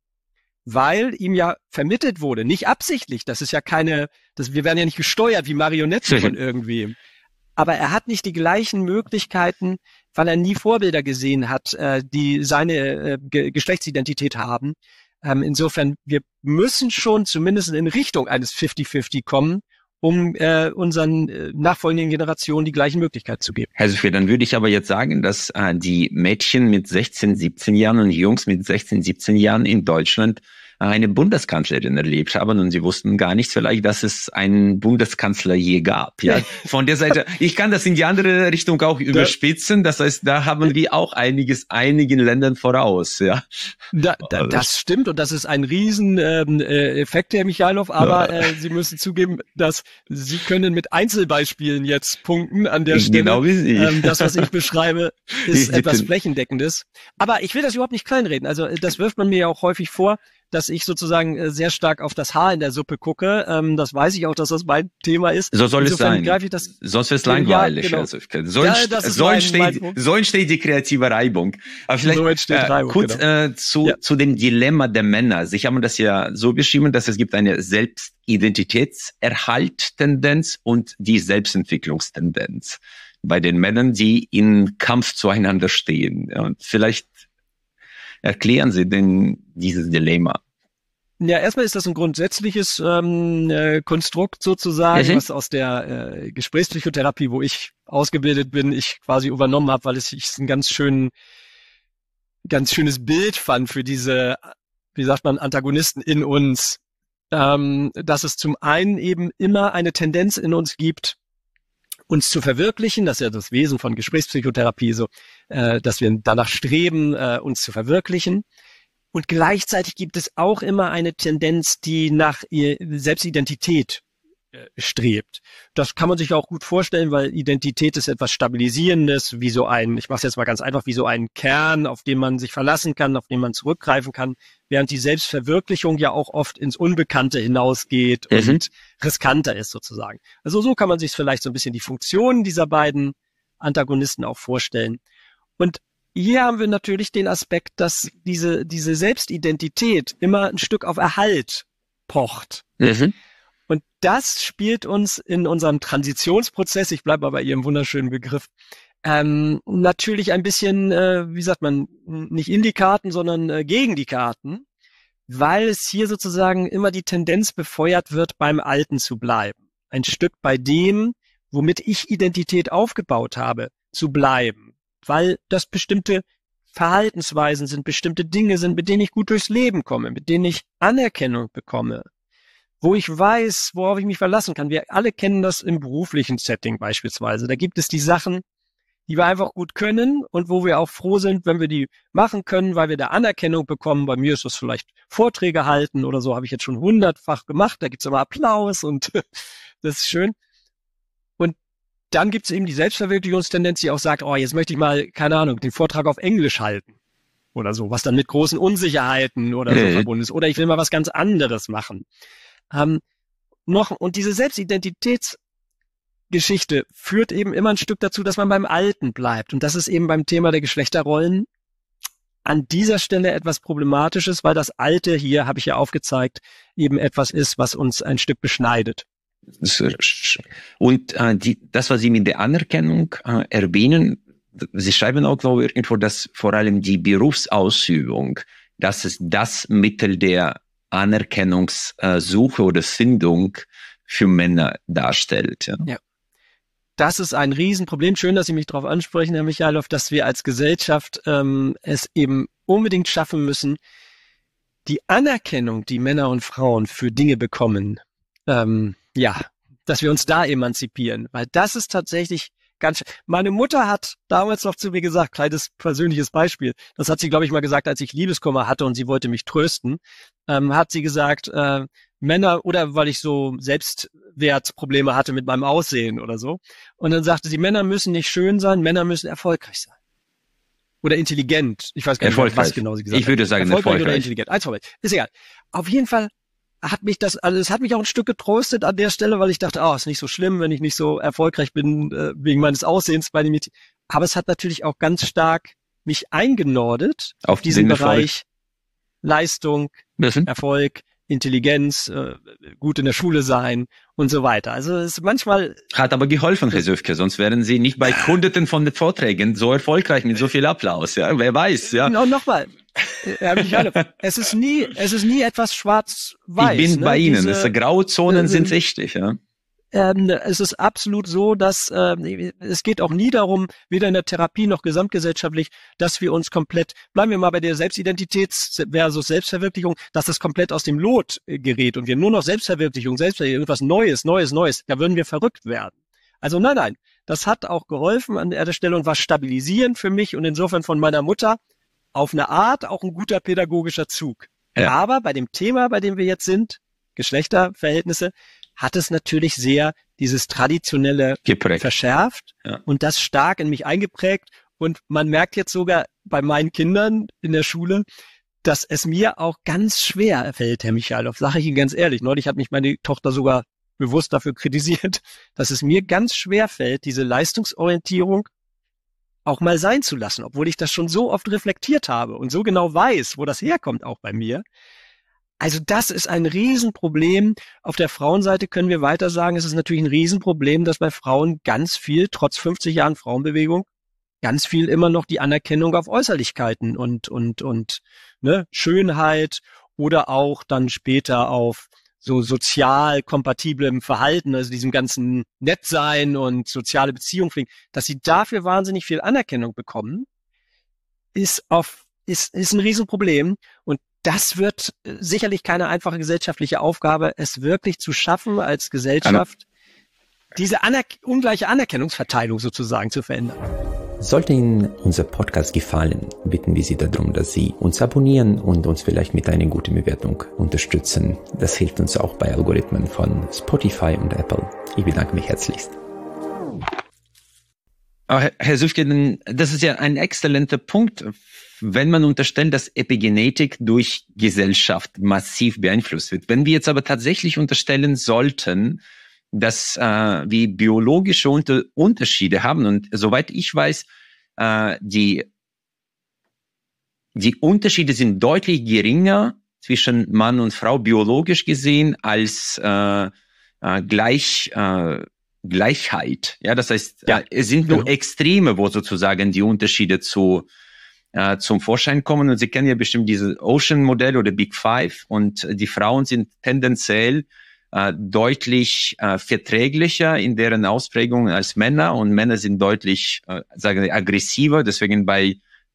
A: weil ihm ja vermittelt wurde, nicht absichtlich. Das ist ja wir werden ja nicht gesteuert wie Marionetten von irgendwem. Aber er hat nicht die gleichen Möglichkeiten, weil er nie Vorbilder gesehen hat, die seine Geschlechtsidentität haben, Insofern, wir müssen schon zumindest in Richtung eines 50-50 kommen, um unseren nachfolgenden Generationen die gleichen Möglichkeiten zu geben.
B: Herr Sophia, dann würde ich aber jetzt sagen, dass die Mädchen mit 16, 17 Jahren und die Jungs mit 16, 17 Jahren in Deutschland eine Bundeskanzlerin erlebt haben und sie wussten gar nicht vielleicht, dass es einen Bundeskanzler je gab. Ja, von der Seite. Ich kann das in die andere Richtung auch überspitzen. Das heißt, da haben wir auch einigen Ländern voraus. Ja,
A: das stimmt und das ist ein riesen Effekt, Herr Michailov. Aber Sie müssen zugeben, dass Sie können mit Einzelbeispielen jetzt punkten an der Stelle.
B: Genau wie Sie.
A: Das, was ich beschreibe, ist etwas Flächendeckendes. Aber ich will das überhaupt nicht kleinreden. Also das wirft man mir ja auch häufig vor, dass ich sozusagen sehr stark auf das Haar in der Suppe gucke. Das weiß ich auch, dass das mein Thema ist.
B: So soll
A: Insofern
B: es sein. Sonst wird es langweilig.
A: Ja, genau.
B: Also, so entsteht die kreative Reibung. Aber vielleicht
A: so entsteht Reibung,
B: kurz zu dem Dilemma der Männer. Sie haben das ja so beschrieben, dass es gibt eine Selbstidentitätserhalt-Tendenz und die Selbstentwicklungstendenz bei den Männern, die in Kampf zueinander stehen. Und vielleicht erklären Sie denn dieses Dilemma?
A: Ja, erstmal ist das ein grundsätzliches Konstrukt sozusagen, was aus der Gesprächspsychotherapie, wo ich ausgebildet bin, ich quasi übernommen habe, weil ich ein ganz schönes Bild fand für diese, wie sagt man, Antagonisten in uns, dass es zum einen eben immer eine Tendenz in uns gibt, uns zu verwirklichen, das ist ja das Wesen von Gesprächspsychotherapie, so, dass wir danach streben, uns zu verwirklichen. Und gleichzeitig gibt es auch immer eine Tendenz, die nach Selbstidentität strebt. Das kann man sich auch gut vorstellen, weil Identität ist etwas Stabilisierendes, wie so ein, ich mache es jetzt mal ganz einfach, wie so ein Kern, auf den man sich verlassen kann, auf den man zurückgreifen kann, während die Selbstverwirklichung ja auch oft ins Unbekannte hinausgeht und riskanter ist sozusagen. Also so kann man sich vielleicht so ein bisschen die Funktionen dieser beiden Antagonisten auch vorstellen. Und hier haben wir natürlich den Aspekt, dass diese Selbstidentität immer ein Stück auf Erhalt pocht. Und das spielt uns in unserem Transitionsprozess, ich bleibe mal bei Ihrem wunderschönen Begriff, natürlich ein bisschen, wie sagt man, nicht in die Karten, sondern gegen die Karten, weil es hier sozusagen immer die Tendenz befeuert wird, beim Alten zu bleiben. Ein Stück bei dem, womit ich Identität aufgebaut habe, zu bleiben, weil das bestimmte Verhaltensweisen sind, bestimmte Dinge sind, mit denen ich gut durchs Leben komme, mit denen ich Anerkennung bekomme, wo ich weiß, worauf ich mich verlassen kann. Wir alle kennen das im beruflichen Setting beispielsweise. Da gibt es die Sachen, die wir einfach gut können und wo wir auch froh sind, wenn wir die machen können, weil wir da Anerkennung bekommen. Bei mir ist das vielleicht Vorträge halten oder so, habe ich jetzt schon 100-fach gemacht. Da gibt's aber Applaus und das ist schön. Und dann gibt's eben die Selbstverwirklichungstendenz, die auch sagt, oh, jetzt möchte ich mal, keine Ahnung, den Vortrag auf Englisch halten oder so, was dann mit großen Unsicherheiten oder so verbunden ist. Oder ich will mal was ganz anderes machen. Und diese Selbstidentitätsgeschichte führt eben immer ein Stück dazu, dass man beim Alten bleibt. Und das ist eben beim Thema der Geschlechterrollen an dieser Stelle etwas Problematisches, weil das Alte hier, habe ich ja aufgezeigt, eben etwas ist, was uns ein Stück beschneidet.
B: Und das, was Sie mit der Anerkennung erwähnen, Sie schreiben auch, glaube ich, irgendwo, dass vor allem die Berufsausübung, dass es das Mittel der Anerkennungssuche oder Findung für Männer darstellt.
A: Ja. Das ist ein Riesenproblem. Schön, dass Sie mich darauf ansprechen, Herr Michailov, dass wir als Gesellschaft es eben unbedingt schaffen müssen, die Anerkennung, die Männer und Frauen für Dinge bekommen, dass wir uns da emanzipieren. Weil das ist tatsächlich meine Mutter hat damals noch zu mir gesagt, kleines persönliches Beispiel, das hat sie, glaube ich, mal gesagt, als ich Liebeskummer hatte und sie wollte mich trösten, hat sie gesagt, Männer, oder weil ich so Selbstwertprobleme hatte mit meinem Aussehen oder so, und dann sagte sie, Männer müssen nicht schön sein, Männer müssen erfolgreich sein. Oder intelligent, ich weiß gar nicht, was genau sie gesagt hat.
B: Ich würde sagen erfolgreich.
A: Oder intelligent, eins von beiden. Ist egal. Auf jeden Fall hat mich es hat mich auch ein Stück getröstet an der Stelle, weil ich dachte, ist nicht so schlimm, wenn ich nicht so erfolgreich bin, wegen meines Aussehens bei den Mädchen. Aber es hat natürlich auch ganz stark mich eingenordet auf diesen Bereich Leistung, Erfolg, Intelligenz, gut in der Schule sein und so weiter. Also es ist manchmal...
B: Hat aber geholfen, Herr Söfke, sonst wären Sie nicht bei Hunderten von den Vorträgen so erfolgreich mit so viel Applaus. Ja, wer weiß, ja.
A: Und nochmal, Herr Michael, es ist nie etwas schwarz-weiß.
B: Ich bin bei Ihnen, Grauzonen sind wichtig, ja.
A: Es ist absolut so, dass es geht auch nie darum, weder in der Therapie noch gesamtgesellschaftlich, dass wir uns komplett, bleiben wir mal bei der Selbstidentität versus Selbstverwirklichung, dass das komplett aus dem Lot gerät und wir nur noch Selbstverwirklichung, irgendwas Neues, da würden wir verrückt werden. Also nein, das hat auch geholfen an der Stelle und war stabilisierend für mich und insofern von meiner Mutter auf eine Art auch ein guter pädagogischer Zug. Ja. Aber bei dem Thema, bei dem wir jetzt sind, Geschlechterverhältnisse, hat es natürlich sehr dieses Traditionelle
B: geprägt,
A: verschärft und das stark in mich eingeprägt. Und man merkt jetzt sogar bei meinen Kindern in der Schule, dass es mir auch ganz schwer fällt, Herr Michailov, sage ich Ihnen ganz ehrlich. Neulich hat mich meine Tochter sogar bewusst dafür kritisiert, dass es mir ganz schwer fällt, diese Leistungsorientierung auch mal sein zu lassen, obwohl ich das schon so oft reflektiert habe und so genau weiß, wo das herkommt auch bei mir. Also das ist ein Riesenproblem. Auf der Frauenseite können wir weiter sagen, es ist natürlich ein Riesenproblem, dass bei Frauen ganz viel, trotz 50 Jahren Frauenbewegung, ganz viel immer noch die Anerkennung auf Äußerlichkeiten und Schönheit oder auch dann später auf so sozial kompatiblem Verhalten, also diesem ganzen Nettsein und soziale Beziehungen pflegen, dass sie dafür wahnsinnig viel Anerkennung bekommen, ist ein Riesenproblem. Und das wird sicherlich keine einfache gesellschaftliche Aufgabe, es wirklich zu schaffen, als Gesellschaft diese ungleiche Anerkennungsverteilung sozusagen zu verändern.
C: Sollte Ihnen unser Podcast gefallen, bitten wir Sie darum, dass Sie uns abonnieren und uns vielleicht mit einer guten Bewertung unterstützen. Das hilft uns auch bei Algorithmen von Spotify und Apple. Ich bedanke mich herzlichst.
B: Herr Söfke, das ist ja ein exzellenter Punkt, wenn man unterstellt, dass Epigenetik durch Gesellschaft massiv beeinflusst wird. Wenn wir jetzt aber tatsächlich unterstellen sollten, dass wir biologische Unterschiede haben und soweit ich weiß, die Unterschiede sind deutlich geringer zwischen Mann und Frau biologisch gesehen als Gleichheit. Ja, das heißt, es sind nur Extreme, wo sozusagen die Unterschiede zum Vorschein kommen. Und Sie kennen ja bestimmt diese Ocean-Modell oder Big Five. Und die Frauen sind tendenziell deutlich verträglicher in deren Ausprägung als Männer. Und Männer sind deutlich, aggressiver. Deswegen bei,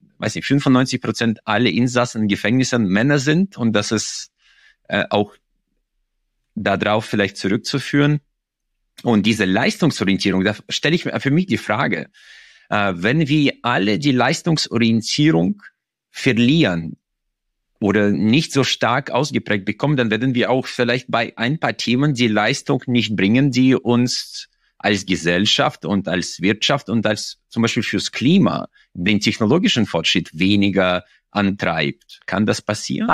B: 95% aller Insassen in Gefängnissen Männer sind. Und das ist auch darauf vielleicht zurückzuführen. Und diese Leistungsorientierung, da stelle ich mir für mich die Frage, wenn wir alle die Leistungsorientierung verlieren oder nicht so stark ausgeprägt bekommen, dann werden wir auch vielleicht bei ein paar Themen die Leistung nicht bringen, die uns als Gesellschaft und als Wirtschaft und als zum Beispiel fürs Klima den technologischen Fortschritt weniger antreibt. Kann das passieren?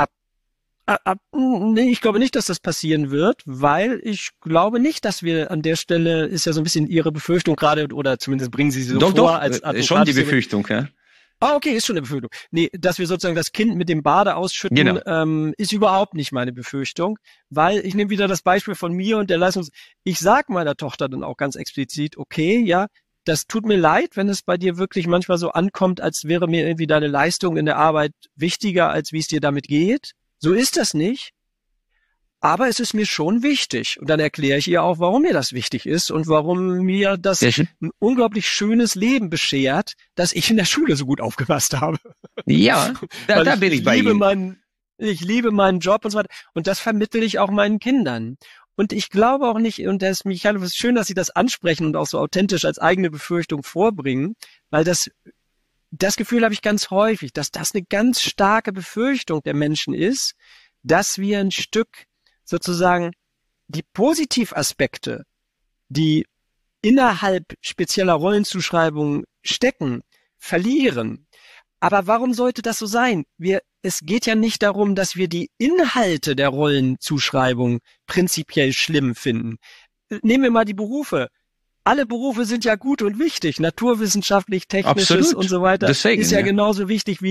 A: Nee, ich glaube nicht, dass das passieren wird, weil ich glaube nicht, dass wir an der Stelle, ist ja so ein bisschen Ihre Befürchtung gerade, oder zumindest bringen Sie sie so vor. Als
B: ist schon die Befürchtung, ja.
A: Okay, ist schon eine Befürchtung. Nee, dass wir sozusagen das Kind mit dem Bade ausschütten, ist überhaupt nicht meine Befürchtung, weil ich nehme wieder das Beispiel von mir und der ich sag meiner Tochter dann auch ganz explizit, okay, ja, das tut mir leid, wenn es bei dir wirklich manchmal so ankommt, als wäre mir irgendwie deine Leistung in der Arbeit wichtiger, als wie es dir damit geht. So ist das nicht, aber es ist mir schon wichtig. Und dann erkläre ich ihr auch, warum mir das wichtig ist und warum mir das ein unglaublich schönes Leben beschert, dass ich in der Schule so gut aufgepasst habe.
B: Ja, da bin ich bei Ihnen.
A: Ich liebe meinen Job und so weiter. Und das vermittle ich auch meinen Kindern. Und ich glaube auch nicht, und es ist schön, dass Sie das ansprechen und auch so authentisch als eigene Befürchtung vorbringen, weil das Gefühl habe ich ganz häufig, dass das eine ganz starke Befürchtung der Menschen ist, dass wir ein Stück sozusagen die Positivaspekte, die innerhalb spezieller Rollenzuschreibungen stecken, verlieren. Aber warum sollte das so sein? Es geht ja nicht darum, dass wir die Inhalte der Rollenzuschreibung prinzipiell schlimm finden. Nehmen wir mal die Berufe. Alle Berufe sind ja gut und wichtig, naturwissenschaftlich, technisches und so weiter.
B: Deswegen,
A: ist ja genauso wichtig wie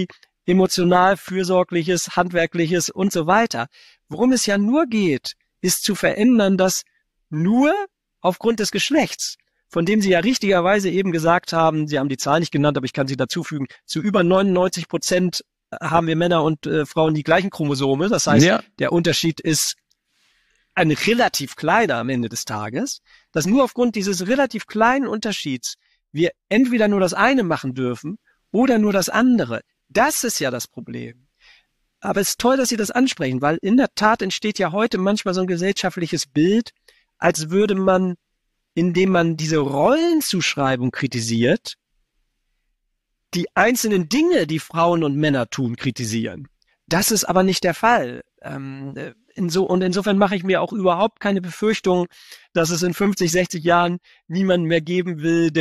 A: emotional, fürsorgliches, handwerkliches und so weiter. Worum es ja nur geht, ist zu verändern, dass nur aufgrund des Geschlechts, von dem Sie ja richtigerweise eben gesagt haben, Sie haben die Zahl nicht genannt, aber ich kann sie dazufügen, zu über 99% haben wir Männer und Frauen die gleichen Chromosome. Das heißt, der Unterschied ist ein relativ kleiner am Ende des Tages, dass nur aufgrund dieses relativ kleinen Unterschieds wir entweder nur das eine machen dürfen oder nur das andere. Das ist ja das Problem. Aber es ist toll, dass Sie das ansprechen, weil in der Tat entsteht ja heute manchmal so ein gesellschaftliches Bild, als würde man, indem man diese Rollenzuschreibung kritisiert, die einzelnen Dinge, die Frauen und Männer tun, kritisieren. Das ist aber nicht der Fall. Insofern mache ich mir auch überhaupt keine Befürchtung, dass es in 50, 60 Jahren niemanden mehr geben wird,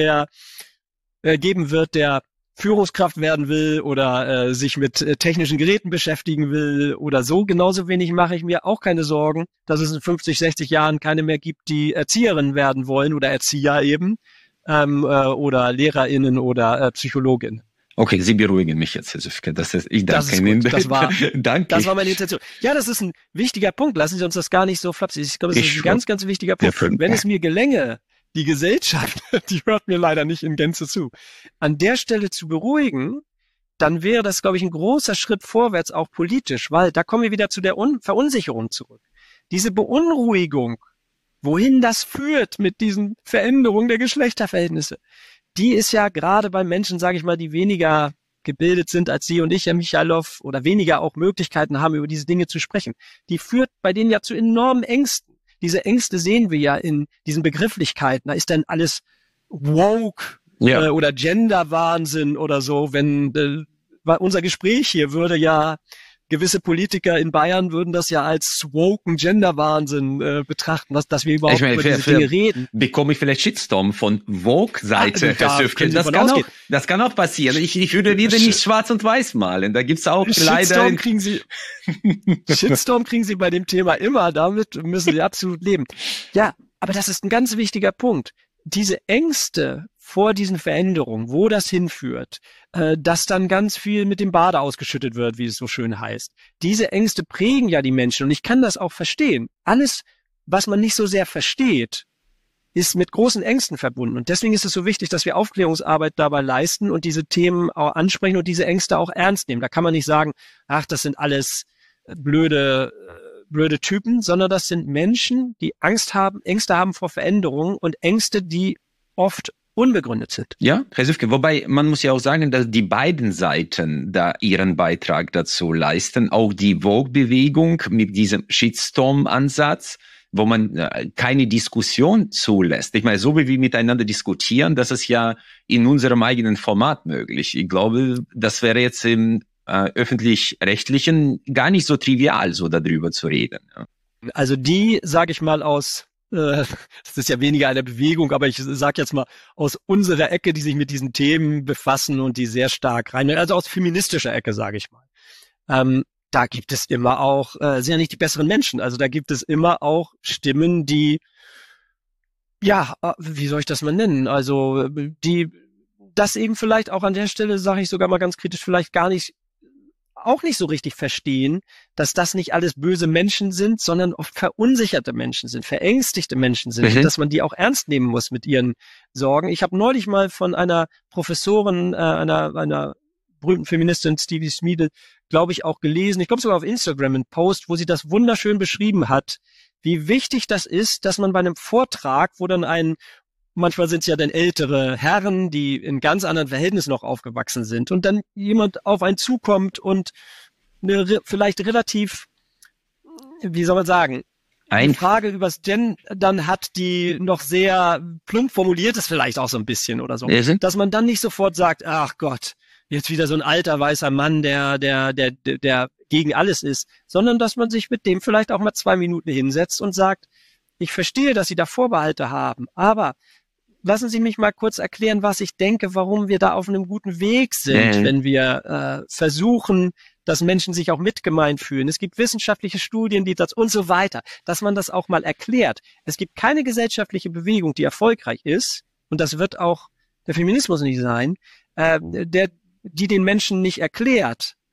A: der Führungskraft werden will oder sich mit technischen Geräten beschäftigen will oder so. Genauso wenig mache ich mir auch keine Sorgen, dass es in 50, 60 Jahren keine mehr gibt, die Erzieherin werden wollen oder Erzieher eben oder LehrerInnen oder Psychologinnen.
B: Okay, Sie beruhigen mich jetzt, Herr Süfke. Ich danke Ihnen.
A: Das war meine Intention. Ja, das ist ein wichtiger Punkt. Lassen Sie uns das gar nicht so flapsig. Ich glaube, das ist ein ganz, ganz wichtiger Punkt. Wenn es mir gelänge, die Gesellschaft, die hört mir leider nicht in Gänze zu, an der Stelle zu beruhigen, dann wäre das, glaube ich, ein großer Schritt vorwärts, auch politisch, weil da kommen wir wieder zu der Verunsicherung zurück. Diese Beunruhigung, wohin das führt mit diesen Veränderungen der Geschlechterverhältnisse, die ist ja gerade bei Menschen, sage ich mal, die weniger gebildet sind als Sie und ich, Herr Michailov, oder weniger auch Möglichkeiten haben, über diese Dinge zu sprechen. Die führt bei denen ja zu enormen Ängsten. Diese Ängste sehen wir ja in diesen Begrifflichkeiten. Da ist dann alles woke oder Gender-Wahnsinn oder so. Wenn unser Gespräch hier würde ja gewisse Politiker in Bayern würden das ja als woken Gender-Wahnsinn betrachten, dass wir überhaupt über diese Dinge reden.
B: Bekomme ich vielleicht Shitstorm von Vogue-Seite, Herr Süfke? Das kann auch passieren. Ich würde wieder nicht schwarz und weiß malen. Da gibt's auch leider...
A: Shitstorm kriegen Sie bei dem Thema immer. Damit müssen Sie absolut leben. Ja, aber das ist ein ganz wichtiger Punkt. Diese Ängste vor diesen Veränderungen, wo das hinführt, dass dann ganz viel mit dem Bade ausgeschüttet wird, wie es so schön heißt. Diese Ängste prägen ja die Menschen und ich kann das auch verstehen. Alles, was man nicht so sehr versteht, ist mit großen Ängsten verbunden und deswegen ist es so wichtig, dass wir Aufklärungsarbeit dabei leisten und diese Themen auch ansprechen und diese Ängste auch ernst nehmen. Da kann man nicht sagen, ach, das sind alles blöde Typen, sondern das sind Menschen, die Ängste haben vor Veränderungen und Ängste, die oft unbegründet sind.
B: Ja, Herr Süfke, wobei man muss ja auch sagen, dass die beiden Seiten da ihren Beitrag dazu leisten. Auch die Vogue-Bewegung mit diesem Shitstorm-Ansatz, wo man keine Diskussion zulässt. Ich meine, so wie wir miteinander diskutieren, das ist ja in unserem eigenen Format möglich. Ich glaube, das wäre jetzt im Öffentlich-Rechtlichen gar nicht so trivial, so darüber zu reden. Ja.
A: Also die, sage ich mal, das ist ja weniger eine Bewegung, aber ich sage jetzt mal aus unserer Ecke, die sich mit diesen Themen befassen und die sehr stark rein, also aus feministischer Ecke, sage ich mal. Da gibt es immer auch, sind ja nicht die besseren Menschen, also da gibt es immer auch Stimmen, die, ja, wie soll ich das mal nennen, also die das eben vielleicht auch an der Stelle, sage ich sogar mal ganz kritisch, vielleicht auch nicht so richtig verstehen, dass das nicht alles böse Menschen sind, sondern oft verunsicherte Menschen sind, verängstigte Menschen sind, und dass man die auch ernst nehmen muss mit ihren Sorgen. Ich habe neulich mal von einer Professorin, einer berühmten Feministin, Stevie Smeedle, glaube ich, auch gelesen, ich glaube sogar auf Instagram einen Post, wo sie das wunderschön beschrieben hat, wie wichtig das ist, dass man bei einem Vortrag, wo dann manchmal sind es ja dann ältere Herren, die in ganz anderen Verhältnissen noch aufgewachsen sind und dann jemand auf einen zukommt und vielleicht relativ, wie soll man sagen, eine Frage übers Gendern hat, die noch sehr plump formuliert ist, vielleicht auch so ein bisschen oder so, dass man dann nicht sofort sagt, ach Gott, jetzt wieder so ein alter weißer Mann, der gegen alles ist, sondern dass man sich mit dem vielleicht auch mal 2 Minuten hinsetzt und sagt, ich verstehe, dass Sie da Vorbehalte haben, aber lassen Sie mich mal kurz erklären, was ich denke, warum wir da auf einem guten Weg sind, wenn wir versuchen, dass Menschen sich auch mitgemeint fühlen. Es gibt wissenschaftliche Studien, die das und so weiter, dass man das auch mal erklärt. Es gibt keine gesellschaftliche Bewegung, die erfolgreich ist, und das wird auch der Feminismus nicht sein, die den Menschen nicht erklärt,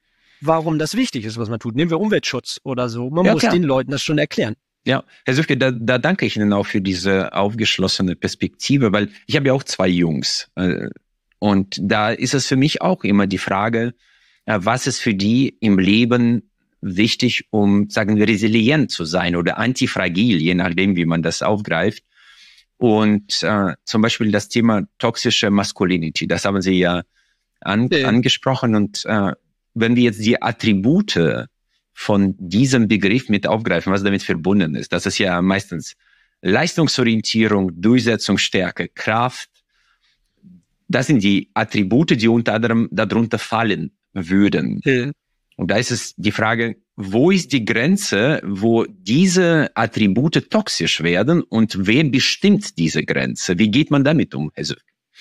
A: warum das wichtig ist, was man tut. Nehmen wir Umweltschutz oder so. Man muss den Leuten das schon erklären.
B: Ja, Herr Söfke, da danke ich Ihnen auch für diese aufgeschlossene Perspektive, weil ich habe ja auch 2 Jungs. Und da ist es für mich auch immer die Frage, was ist für die im Leben wichtig, um, sagen wir, resilient zu sein oder antifragil, je nachdem, wie man das aufgreift. Und zum Beispiel das Thema toxische Masculinity, das haben Sie ja angesprochen. Und wenn wir jetzt die Attribute von diesem Begriff mit aufgreifen, was damit verbunden ist, das ist ja meistens Leistungsorientierung, Durchsetzungsstärke, Kraft. Das sind die Attribute, die unter anderem darunter fallen würden. Und da ist es die Frage, wo ist die Grenze, wo diese Attribute toxisch werden und wer bestimmt diese Grenze? Wie geht man damit um, Herr Söfke?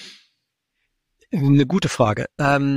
A: Eine gute Frage.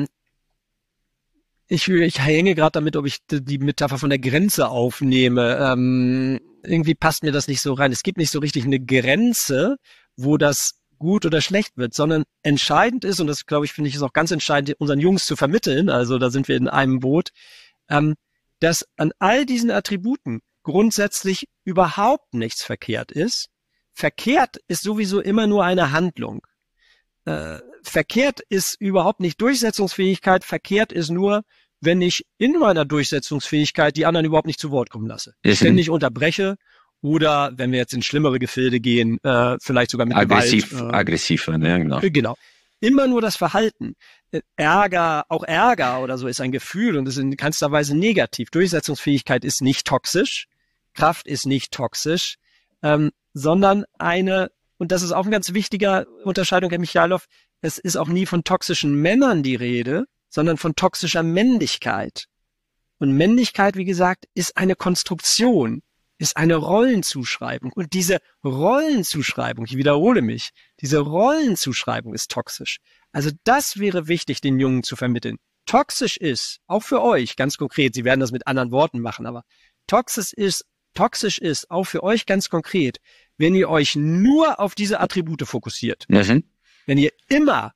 A: Ich hänge gerade damit, ob ich die Metapher von der Grenze aufnehme. Irgendwie passt mir das nicht so rein. Es gibt nicht so richtig eine Grenze, wo das gut oder schlecht wird, sondern entscheidend ist, und das glaube ich, finde ich, ist auch ganz entscheidend, unseren Jungs zu vermitteln, also da sind wir in einem Boot, dass an all diesen Attributen grundsätzlich überhaupt nichts verkehrt ist. Verkehrt ist sowieso immer nur eine Handlung. Verkehrt ist überhaupt nicht Durchsetzungsfähigkeit, verkehrt ist nur, wenn ich in meiner Durchsetzungsfähigkeit die anderen überhaupt nicht zu Wort kommen lasse. Ständig unterbreche oder, wenn wir jetzt in schlimmere Gefilde gehen, vielleicht sogar mit
B: Gewalt.
A: Aggressiv,
B: ja, genau.
A: Genau. Immer nur das Verhalten. Ärger oder so ist ein Gefühl und ist in keinster Weise negativ. Durchsetzungsfähigkeit ist nicht toxisch, Kraft ist nicht toxisch, sondern und das ist auch ein ganz wichtiger Unterscheidung, Herr Michailov, es ist auch nie von toxischen Männern die Rede, sondern von toxischer Männlichkeit. Und Männlichkeit, wie gesagt, ist eine Konstruktion, ist eine Rollenzuschreibung. Und diese Rollenzuschreibung, ich wiederhole mich, diese Rollenzuschreibung ist toxisch. Also das wäre wichtig, den Jungen zu vermitteln. Toxisch ist, auch für euch, ganz konkret, Sie werden das mit anderen Worten machen, aber toxisch ist, auch für euch ganz konkret, wenn ihr euch nur auf diese Attribute fokussiert. Wenn ihr euch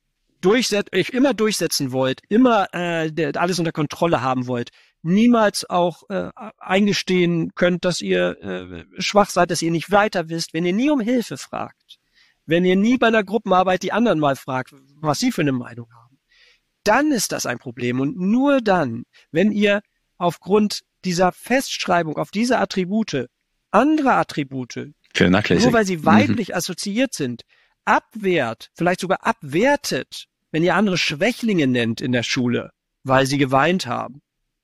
A: immer durchsetzen wollt, immer alles unter Kontrolle haben wollt, niemals auch eingestehen könnt, dass ihr schwach seid, dass ihr nicht weiter wisst, wenn ihr nie um Hilfe fragt, wenn ihr nie bei einer Gruppenarbeit die anderen mal fragt, was sie für eine Meinung haben, dann ist das ein Problem. Und nur dann, wenn ihr aufgrund dieser Festschreibung auf diese Attribute, andere Attribute, nur weil sie weiblich assoziiert sind, abwehrt, vielleicht sogar abwertet, wenn ihr andere Schwächlinge nennt in der Schule, weil sie geweint haben,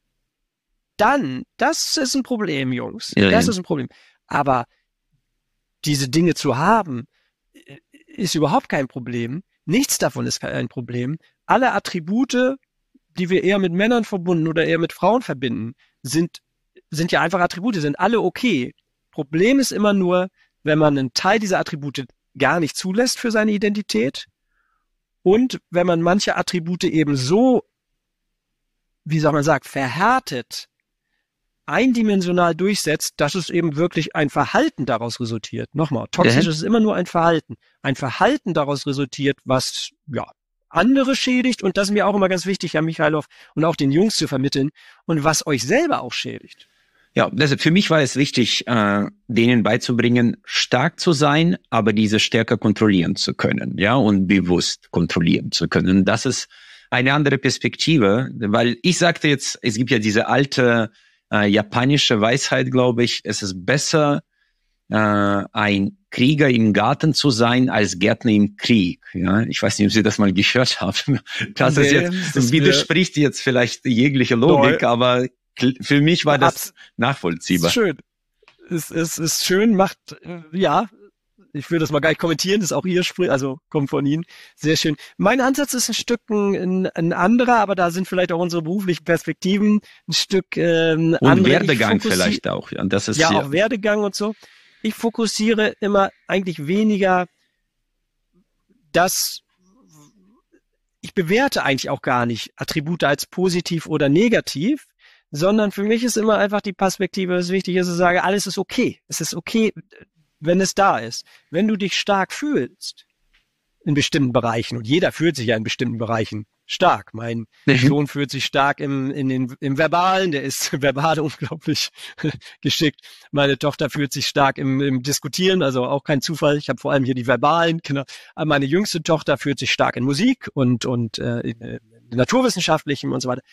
A: dann, das ist ein Problem, Jungs. Das ist ein Problem. Aber diese Dinge zu haben, ist überhaupt kein Problem. Nichts davon ist ein Problem. Alle Attribute, die wir eher mit Männern verbunden oder eher mit Frauen verbinden, sind ja einfach Attribute, sind alle okay. Problem ist immer nur, wenn man einen Teil dieser Attribute gar nicht zulässt für seine Identität und wenn man manche Attribute eben so, wie soll man sagen, verhärtet, eindimensional durchsetzt, dass es eben wirklich ein Verhalten daraus resultiert. Nochmal, toxisch ist immer nur ein Verhalten. Ein Verhalten daraus resultiert, was andere schädigt und das ist mir auch immer ganz wichtig, Herr Michailov, und auch den Jungs zu vermitteln und was euch selber auch schädigt.
B: Ja, deshalb für mich war es wichtig, denen beizubringen, stark zu sein, aber diese Stärke kontrollieren zu können, ja, und bewusst kontrollieren zu können. Das ist eine andere Perspektive, weil ich sagte jetzt, es gibt ja diese alte japanische Weisheit, glaube ich, es ist besser, ein Krieger im Garten zu sein, als Gärtner im Krieg. Ja, ich weiß nicht, ob Sie das mal gehört haben. Das widerspricht jetzt vielleicht jegliche Logik, aber für mich war das nachvollziehbar.
A: Ist schön. Es ist schön, ich will das mal gar nicht kommentieren, das ist auch Ihr Sprich, also kommt von Ihnen. Sehr schön. Mein Ansatz ist ein Stück ein anderer, aber da sind vielleicht auch unsere beruflichen Perspektiven ein Stück andere.
B: Und Werdegang vielleicht auch. Ja, das ist
A: auch Werdegang und so. Ich fokussiere immer eigentlich weniger ich bewerte eigentlich auch gar nicht Attribute als positiv oder negativ, sondern für mich ist immer einfach die Perspektive, das Wichtige ist, zu sagen, alles ist okay. Es ist okay, wenn es da ist. Wenn du dich stark fühlst in bestimmten Bereichen, und jeder fühlt sich ja in bestimmten Bereichen stark. Mein Sohn fühlt sich stark im Verbalen, der ist verbal unglaublich geschickt. Meine Tochter fühlt sich stark im Diskutieren, also auch kein Zufall. Ich habe vor allem hier die verbalen Kinder. Aber meine jüngste Tochter fühlt sich stark in Musik und in naturwissenschaftlichem und so weiter.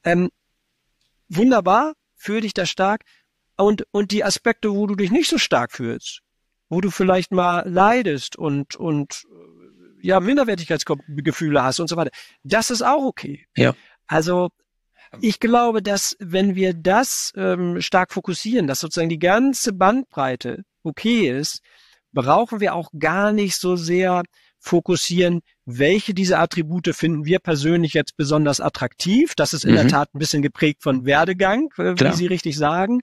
A: Wunderbar, fühl dich da stark. Und die Aspekte, wo du dich nicht so stark fühlst, wo du vielleicht mal leidest und Minderwertigkeitsgefühle hast und so weiter, das ist auch okay.
B: Ja.
A: Also ich glaube, dass wenn wir das stark fokussieren, dass sozusagen die ganze Bandbreite okay ist, brauchen wir auch gar nicht so sehr fokussieren, welche dieser Attribute finden wir persönlich jetzt besonders attraktiv. Das ist in der Tat ein bisschen geprägt von Werdegang, wie Sie richtig sagen,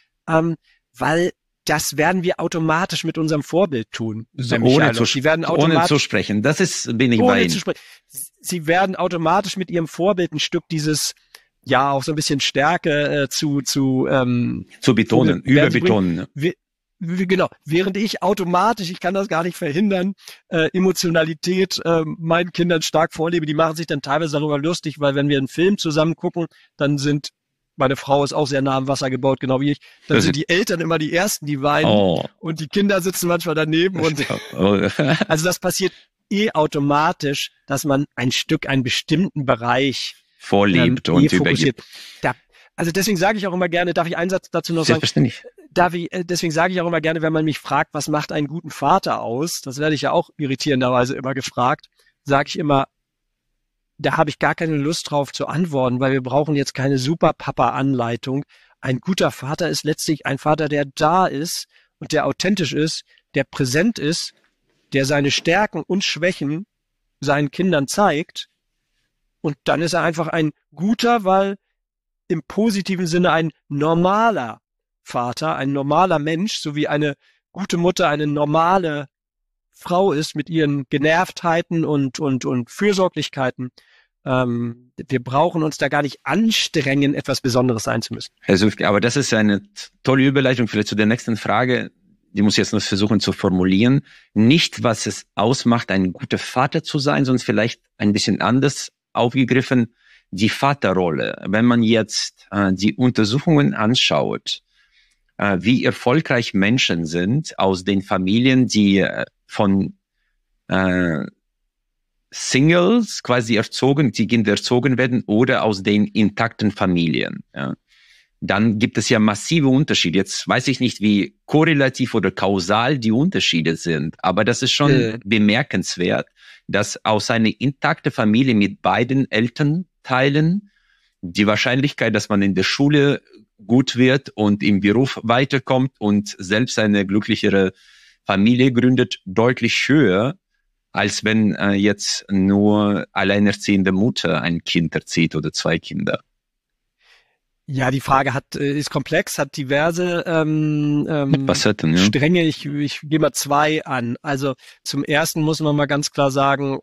A: weil das werden wir automatisch mit unserem Vorbild tun.
B: Ohne zu sprechen. Das ist, bin ich bei Ihnen.
A: Sie werden automatisch mit Ihrem Vorbild ein Stück dieses, ja, auch so ein bisschen Stärke zu
B: betonen, überbetonen.
A: Genau. Während ich automatisch, ich kann das gar nicht verhindern, Emotionalität meinen Kindern stark vorlebe. Die machen sich dann teilweise darüber lustig, weil wenn wir einen Film zusammen gucken, dann sind meine Frau ist auch sehr nah am Wasser gebaut, genau wie ich. Dann sind die Eltern immer die Ersten, die weinen. Und die Kinder sitzen manchmal daneben. Und also das passiert automatisch, dass man einen bestimmten Bereich
B: vorlebt und
A: fokussiert. Also deswegen sage ich auch immer gerne, darf ich einen Satz dazu noch sagen? Deswegen sage ich auch immer gerne, wenn man mich fragt, was macht einen guten Vater aus? Das werde ich ja auch irritierenderweise immer gefragt. Sage ich immer, da habe ich gar keine Lust drauf zu antworten, weil wir brauchen jetzt keine Super-Papa-Anleitung. Ein guter Vater ist letztlich ein Vater, der da ist und der authentisch ist, der präsent ist, der seine Stärken und Schwächen seinen Kindern zeigt. Und dann ist er einfach ein guter, weil im positiven Sinne ein normaler Vater, ein normaler Mensch, so wie eine gute Mutter eine normale Frau ist mit ihren Genervtheiten und Fürsorglichkeiten. Wir brauchen uns da gar nicht anstrengen, etwas Besonderes sein zu müssen.
B: Herr Süfke, aber das ist eine tolle Überleitung vielleicht zu der nächsten Frage. Die muss ich jetzt noch versuchen zu formulieren. Nicht, was es ausmacht, ein guter Vater zu sein, sondern vielleicht ein bisschen anders aufgegriffen, die Vaterrolle. Wenn man jetzt die Untersuchungen anschaut, wie erfolgreich Menschen sind aus den Familien, die von Singles quasi die Kinder erzogen werden oder aus den intakten Familien. Ja. Dann gibt es ja massive Unterschiede. Jetzt weiß ich nicht, wie korrelativ oder kausal die Unterschiede sind, aber das ist schon bemerkenswert, dass aus einer intakten Familie mit beiden Elternteilen die Wahrscheinlichkeit, dass man in der Schule gut wird und im Beruf weiterkommt und selbst eine glücklichere Familie gründet, deutlich höher, als wenn jetzt nur alleinerziehende Mutter ein Kind erzieht oder zwei Kinder.
A: Ja, die Frage ist komplex, hat diverse
B: Facetten, ja.
A: Stränge. Ich gehe mal zwei an. Also zum ersten muss man mal ganz klar sagen,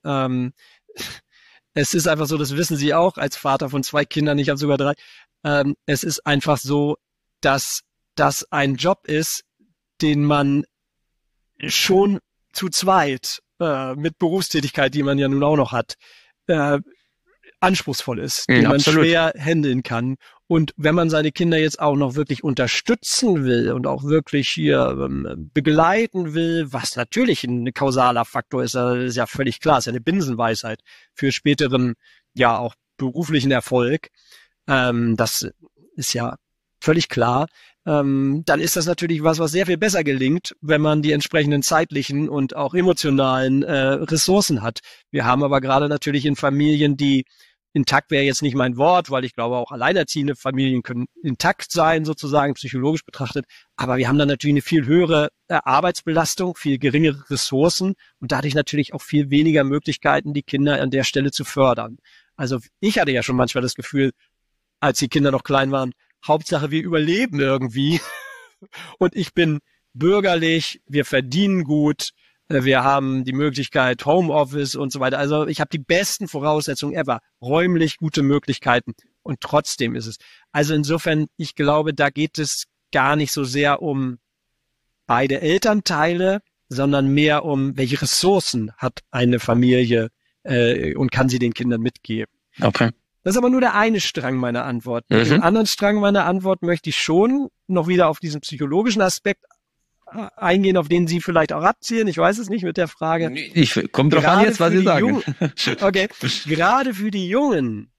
A: es ist einfach so, das wissen Sie auch als Vater von zwei Kindern, ich habe sogar 3. Es ist einfach so, dass das ein Job ist, den man schon zu zweit mit Berufstätigkeit, die man ja nun auch noch hat, anspruchsvoll ist, den man schwer handeln kann. Und wenn man seine Kinder jetzt auch noch wirklich unterstützen will und auch wirklich hier begleiten will, was natürlich ein kausaler Faktor ist ja völlig klar, ist ja eine Binsenweisheit für späteren, ja auch beruflichen Erfolg, das ist ja völlig klar, dann ist das natürlich was sehr viel besser gelingt, wenn man die entsprechenden zeitlichen und auch emotionalen Ressourcen hat. Wir haben aber gerade natürlich in Familien, die intakt wäre jetzt nicht mein Wort, weil ich glaube, auch alleinerziehende Familien können intakt sein, sozusagen psychologisch betrachtet. Aber wir haben dann natürlich eine viel höhere Arbeitsbelastung, viel geringere Ressourcen und dadurch natürlich auch viel weniger Möglichkeiten, die Kinder an der Stelle zu fördern. Also ich hatte ja schon manchmal das Gefühl, als die Kinder noch klein waren, Hauptsache wir überleben irgendwie und ich bin bürgerlich, wir verdienen gut, wir haben die Möglichkeit Homeoffice und so weiter. Also ich habe die besten Voraussetzungen ever, räumlich gute Möglichkeiten und trotzdem ist es. Also insofern, ich glaube, da geht es gar nicht so sehr um beide Elternteile, sondern mehr um, welche Ressourcen hat eine Familie und kann sie den Kindern mitgeben.
B: Okay.
A: Das ist aber nur der eine Strang meiner Antwort. Mit dem anderen Strang meiner Antwort möchte ich schon noch wieder auf diesen psychologischen Aspekt eingehen, auf den Sie vielleicht auch abzielen. Ich weiß es nicht mit der Frage.
B: Kommt drauf an jetzt, was Sie sagen.
A: Okay, gerade für die Jungen,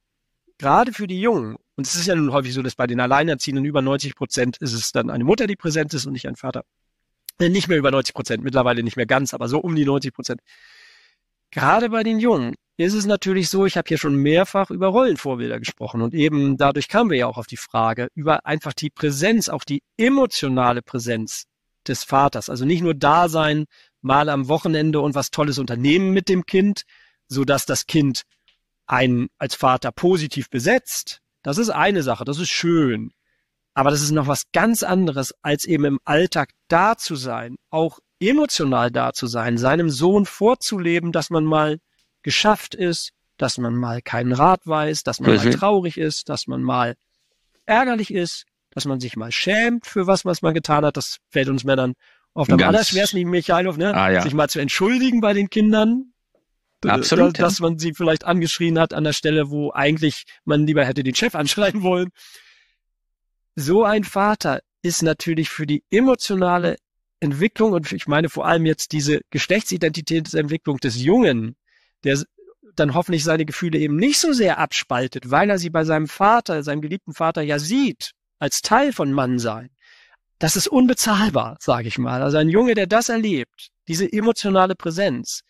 A: und es ist ja nun häufig so, dass bei den Alleinerziehenden über 90% ist es dann eine Mutter, die präsent ist und nicht ein Vater. Nicht mehr über 90%, mittlerweile nicht mehr ganz, aber so um die 90%. Gerade bei den Jungen ist es natürlich so, ich habe hier schon mehrfach über Rollenvorbilder gesprochen und eben dadurch kamen wir ja auch auf die Frage, über einfach die Präsenz, auch die emotionale Präsenz des Vaters. Also nicht nur da sein, mal am Wochenende und was Tolles unternehmen mit dem Kind, sodass das Kind einen als Vater positiv besetzt. Das ist eine Sache, das ist schön. Aber das ist noch was ganz anderes, als eben im Alltag da zu sein, auch emotional da zu sein, seinem Sohn vorzuleben, dass man mal geschafft ist, dass man mal keinen Rat weiß, dass man mal traurig ist, dass man mal ärgerlich ist, dass man sich mal schämt für was man getan hat. Das fällt uns Männern oft am allerschwersten, wie Michailov, ne?
B: Ja.
A: Sich mal zu entschuldigen bei den Kindern.
B: Absolut,
A: dass man sie vielleicht angeschrien hat an der Stelle, wo eigentlich man lieber hätte den Chef anschreien wollen. So ein Vater ist natürlich für die emotionale Entwicklung und ich meine vor allem jetzt diese Geschlechtsidentitätsentwicklung des Jungen, der dann hoffentlich seine Gefühle eben nicht so sehr abspaltet, weil er sie bei seinem Vater, seinem geliebten Vater ja sieht, als Teil von Mannsein. Das ist unbezahlbar, sage ich mal. Also ein Junge, der das erlebt, diese emotionale Präsenz.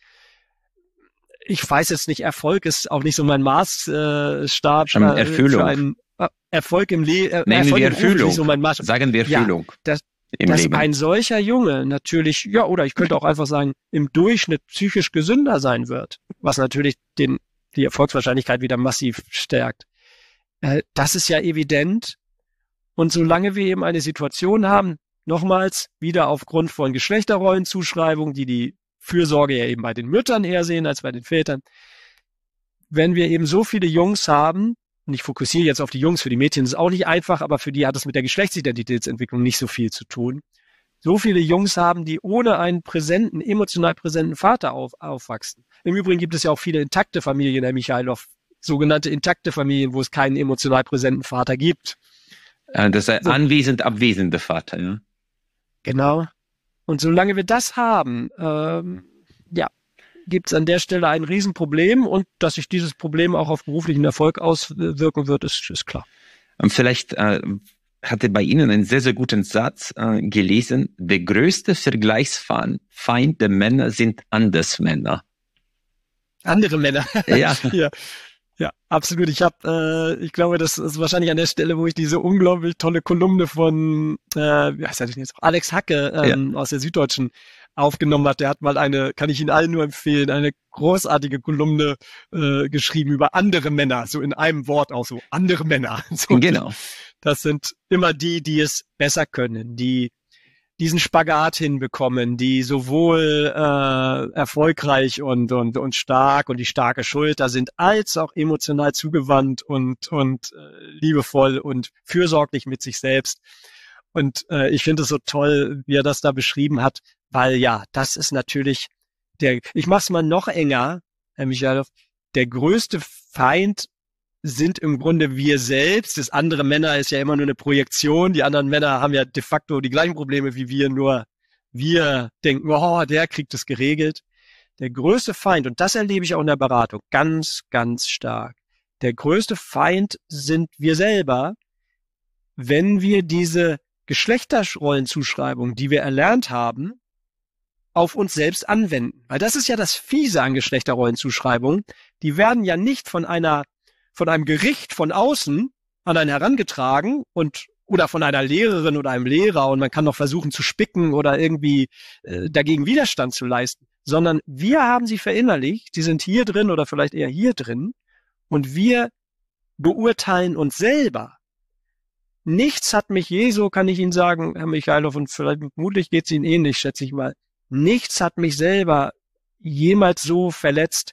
A: Ich weiß jetzt nicht, Erfolg ist auch nicht so mein Maßstab.
B: Erfüllung.
A: Für einen Erfolg im Leben.
B: Nehmen wir Erfüllung.
A: So mein Maßstab.
B: Sagen wir Erfüllung.
A: Ja, dass ein solcher Junge natürlich, ja, oder ich könnte auch einfach sagen, im Durchschnitt psychisch gesünder sein wird, was natürlich die Erfolgswahrscheinlichkeit wieder massiv stärkt. Das ist ja evident. Und solange wir eben eine Situation haben, nochmals wieder aufgrund von Geschlechterrollenzuschreibungen, die Fürsorge ja eben bei den Müttern eher sehen als bei den Vätern, wenn wir eben so viele Jungs haben, und ich fokussiere jetzt auf die Jungs, für die Mädchen ist es auch nicht einfach, aber für die hat es mit der Geschlechtsidentitätsentwicklung nicht so viel zu tun. So viele Jungs haben, die ohne einen präsenten, emotional präsenten Vater aufwachsen. Im Übrigen gibt es ja auch viele intakte Familien, Herr Michailov, sogenannte intakte Familien, wo es keinen emotional präsenten Vater gibt.
B: Das ist ein anwesend abwesender Vater, ja.
A: Genau. Und solange wir das haben, gibt es an der Stelle ein Riesenproblem und dass sich dieses Problem auch auf beruflichen Erfolg auswirken wird, ist klar.
B: Vielleicht hatte bei Ihnen einen sehr, sehr guten Satz gelesen. Der größte Vergleichsfeind der Männer sind Andersmänner.
A: Andere Männer.
B: Ja.
A: Ja, absolut. Ich glaube, das ist wahrscheinlich an der Stelle, wo ich diese unglaublich tolle Kolumne von, wie heißt er denn jetzt? Alex Hacke aus der Süddeutschen aufgenommen hat. Der hat mal kann ich Ihnen allen nur empfehlen, eine großartige Kolumne geschrieben über andere Männer, so in einem Wort auch so, andere Männer. So,
B: genau.
A: Das sind immer die es besser können, die diesen Spagat hinbekommen, die sowohl erfolgreich und stark und die starke Schulter sind, als auch emotional zugewandt und liebevoll und fürsorglich mit sich selbst. Und ich finde es so toll, wie er das da beschrieben hat, weil ja, das ist natürlich ich mach's mal noch enger, Herr Michailov, der größte Feind sind im Grunde wir selbst. Das andere Männer ist ja immer nur eine Projektion. Die anderen Männer haben ja de facto die gleichen Probleme wie wir, nur wir denken, oh, der kriegt es geregelt. Der größte Feind, und das erlebe ich auch in der Beratung ganz, ganz stark, der größte Feind sind wir selber, wenn wir diese Geschlechterrollenzuschreibung, die wir erlernt haben, auf uns selbst anwenden. Weil das ist ja das Fiese an Geschlechterrollenzuschreibungen. Die werden ja nicht von einem Gericht von außen an einen herangetragen oder von einer Lehrerin oder einem Lehrer und man kann noch versuchen zu spicken oder irgendwie dagegen Widerstand zu leisten, sondern wir haben sie verinnerlicht, die sind hier drin oder vielleicht eher hier drin und wir beurteilen uns selber. Nichts hat mich so kann ich Ihnen sagen, Herr Michailov, und vermutlich geht es Ihnen ähnlich, schätze ich mal, nichts hat mich selber jemals so verletzt,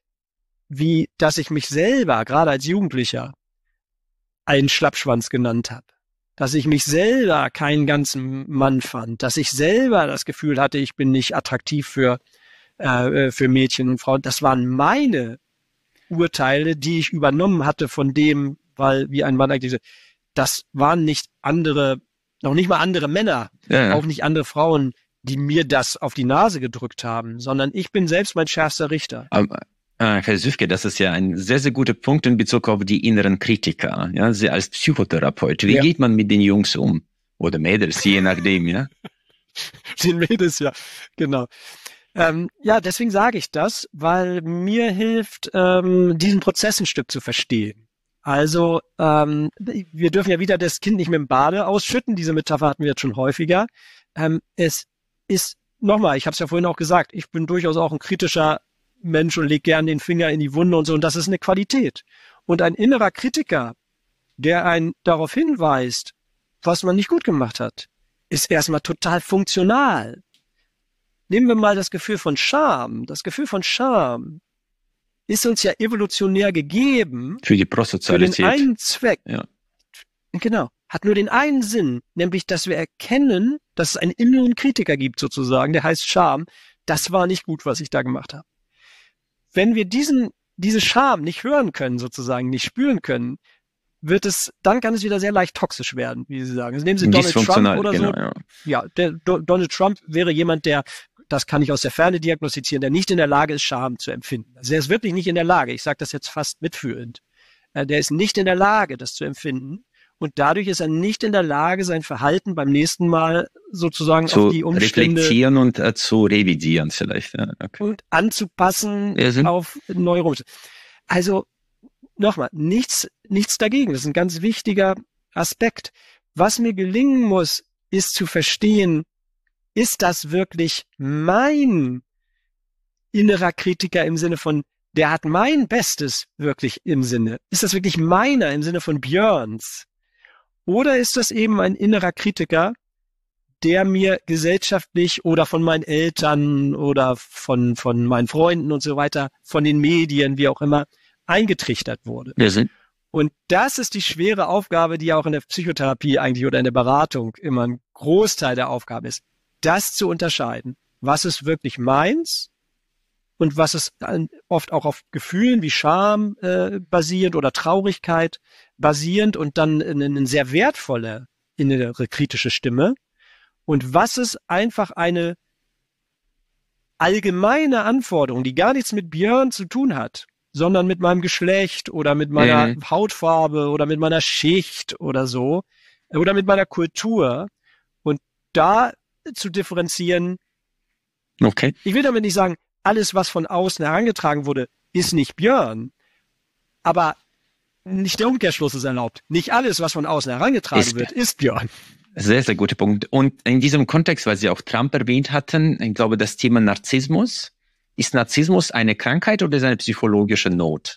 A: wie dass ich mich selber, gerade als Jugendlicher, einen Schlappschwanz genannt habe. Dass ich mich selber keinen ganzen Mann fand. Dass ich selber das Gefühl hatte, ich bin nicht attraktiv für Mädchen und Frauen. Das waren meine Urteile, die ich übernommen hatte von dem, weil wie ein Mann eigentlich, das waren nicht andere, noch nicht mal andere Männer, auch nicht andere Frauen, die mir das auf die Nase gedrückt haben, sondern ich bin selbst mein schärfster Richter.
B: Herr Süfke, das ist ja ein sehr, sehr guter Punkt in Bezug auf die inneren Kritiker. Ja, Sie als Psychotherapeut, wie geht man mit den Jungs um? Oder Mädels, je nachdem, ja?
A: Den Mädels, ja, genau. Deswegen sage ich das, weil mir hilft, diesen Prozess ein Stück zu verstehen. Also, wir dürfen ja wieder das Kind nicht mit dem Bade ausschütten. Diese Metapher hatten wir jetzt schon häufiger. Es ist, nochmal, ich habe es ja vorhin auch gesagt, ich bin durchaus auch ein kritischer Mensch und lege gern den Finger in die Wunde und so. Und das ist eine Qualität. Und ein innerer Kritiker, der einen darauf hinweist, was man nicht gut gemacht hat, ist erstmal total funktional. Nehmen wir mal das Gefühl von Scham. Das Gefühl von Scham ist uns ja evolutionär gegeben.
B: Für die Prosozialität.
A: Für den einen Zweck.
B: Ja.
A: Genau. Hat nur den einen Sinn, nämlich, dass wir erkennen, dass es einen inneren Kritiker gibt sozusagen, der heißt Scham. Das war nicht gut, was ich da gemacht habe. Wenn wir diese Scham nicht hören können sozusagen, nicht spüren können, dann kann es wieder sehr leicht toxisch werden, wie Sie sagen. Also nehmen Sie Donald Trump oder so. Ja, Donald Trump wäre jemand, das kann ich aus der Ferne diagnostizieren, der nicht in der Lage ist, Scham zu empfinden. Also er ist wirklich nicht in der Lage. Ich sage das jetzt fast mitfühlend. Der ist nicht in der Lage, das zu empfinden. Und dadurch ist er nicht in der Lage, sein Verhalten beim nächsten Mal sozusagen
B: zu
A: auf die Umstände
B: reflektieren und zu revidieren vielleicht. Ja, okay.
A: Und anzupassen auf neue Umstände. Also nochmal, nichts dagegen. Das ist ein ganz wichtiger Aspekt. Was mir gelingen muss, ist zu verstehen, ist das wirklich mein innerer Kritiker im Sinne von, der hat mein Bestes wirklich im Sinne? Ist das wirklich meiner im Sinne von Björns? Oder ist das eben ein innerer Kritiker, der mir gesellschaftlich oder von meinen Eltern oder von meinen Freunden und so weiter, von den Medien, wie auch immer, eingetrichtert wurde? Und das ist die schwere Aufgabe, die auch in der Psychotherapie eigentlich oder in der Beratung immer ein Großteil der Aufgabe ist, das zu unterscheiden. Was ist wirklich meins und was ist oft auch auf Gefühlen wie Scham basierend oder Traurigkeit basierend und dann eine sehr wertvolle innere kritische Stimme. Und was ist einfach eine allgemeine Anforderung, die gar nichts mit Björn zu tun hat, sondern mit meinem Geschlecht oder mit meiner Hautfarbe oder mit meiner Schicht oder so oder mit meiner Kultur. Und da zu differenzieren.
B: Okay.
A: Ich will damit nicht sagen, alles, was von außen herangetragen wurde, ist nicht Björn. Aber nicht der Umkehrschluss ist erlaubt. Nicht alles, was von außen herangetragen wird, ist Björn.
B: Sehr, sehr guter Punkt. Und in diesem Kontext, weil Sie auch Trump erwähnt hatten, ich glaube, das Thema Narzissmus. Ist Narzissmus eine Krankheit oder ist eine psychologische Not?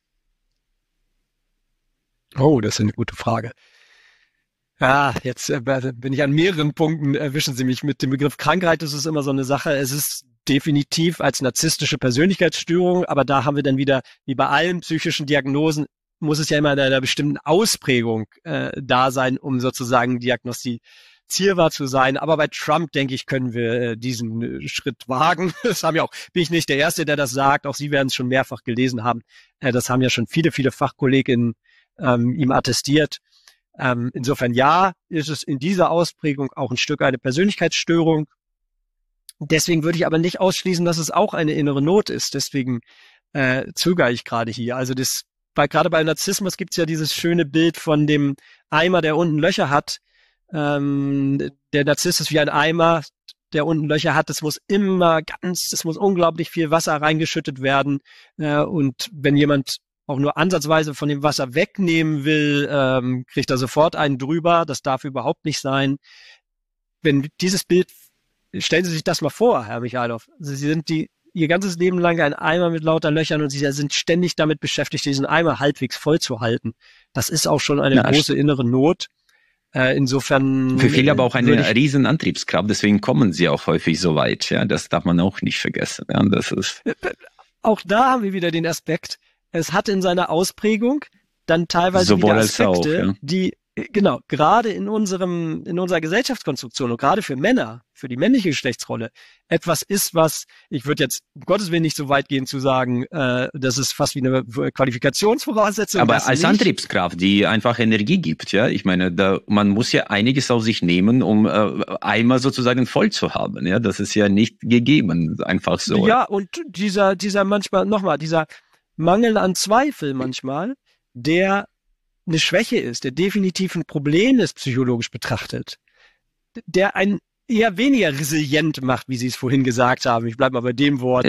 A: Oh, das ist eine gute Frage. Ja, jetzt bin ich an mehreren Punkten, erwischen Sie mich mit dem Begriff Krankheit. Das ist immer so eine Sache. Es ist definitiv als narzisstische Persönlichkeitsstörung, aber da haben wir dann wieder, wie bei allen psychischen Diagnosen, muss es ja immer in einer bestimmten Ausprägung da sein, um sozusagen diagnostizierbar zu sein. Aber bei Trump, denke ich, können wir diesen Schritt wagen. Das haben ja auch, bin ich nicht der Erste, der das sagt. Auch Sie werden es schon mehrfach gelesen haben. Das haben ja schon viele, viele Fachkolleginnen ihm attestiert. Insofern ja, ist es in dieser Ausprägung auch ein Stück eine Persönlichkeitsstörung. Deswegen würde ich aber nicht ausschließen, dass es auch eine innere Not ist. Deswegen zögere ich gerade hier. Also gerade bei Narzissmus gibt es ja dieses schöne Bild von dem Eimer, der unten Löcher hat. Der Narzisst ist wie ein Eimer, der unten Löcher hat. Es muss unglaublich viel Wasser reingeschüttet werden. Und wenn jemand auch nur ansatzweise von dem Wasser wegnehmen will, kriegt er sofort einen drüber. Das darf überhaupt nicht sein. Wenn dieses Bild, stellen Sie sich das mal vor, Herr Michailov. Also Sie sind Ihr ganzes Leben lang ein Eimer mit lauter Löchern und Sie sind ständig damit beschäftigt, diesen Eimer halbwegs voll zu halten. Das ist auch schon eine große innere Not. Insofern.
B: Für viele aber auch eine riesen Antriebskraft. Deswegen kommen sie auch häufig so weit. Ja, das darf man auch nicht vergessen. Ja, das ist.
A: Auch da haben wir wieder den Aspekt. Es hat in seiner Ausprägung dann teilweise wieder Aspekte, die Genau, gerade in unserer Gesellschaftskonstruktion und gerade für Männer, für die männliche Geschlechtsrolle, etwas ist, was, ich würde jetzt um Gottes Willen nicht so weit gehen zu sagen, das ist fast wie eine Qualifikationsvoraussetzung.
B: Aber als Antriebskraft, die einfach Energie gibt, ja. Ich meine, man muss ja einiges auf sich nehmen, um einmal sozusagen voll zu haben, ja. Das ist ja nicht gegeben, einfach so.
A: Ja, und dieser manchmal, nochmal, dieser Mangel an Zweifel manchmal, der eine Schwäche ist, der definitiv ein Problem ist, psychologisch betrachtet, der einen eher weniger resilient macht, wie Sie es vorhin gesagt haben. Ich bleibe mal bei dem Wort.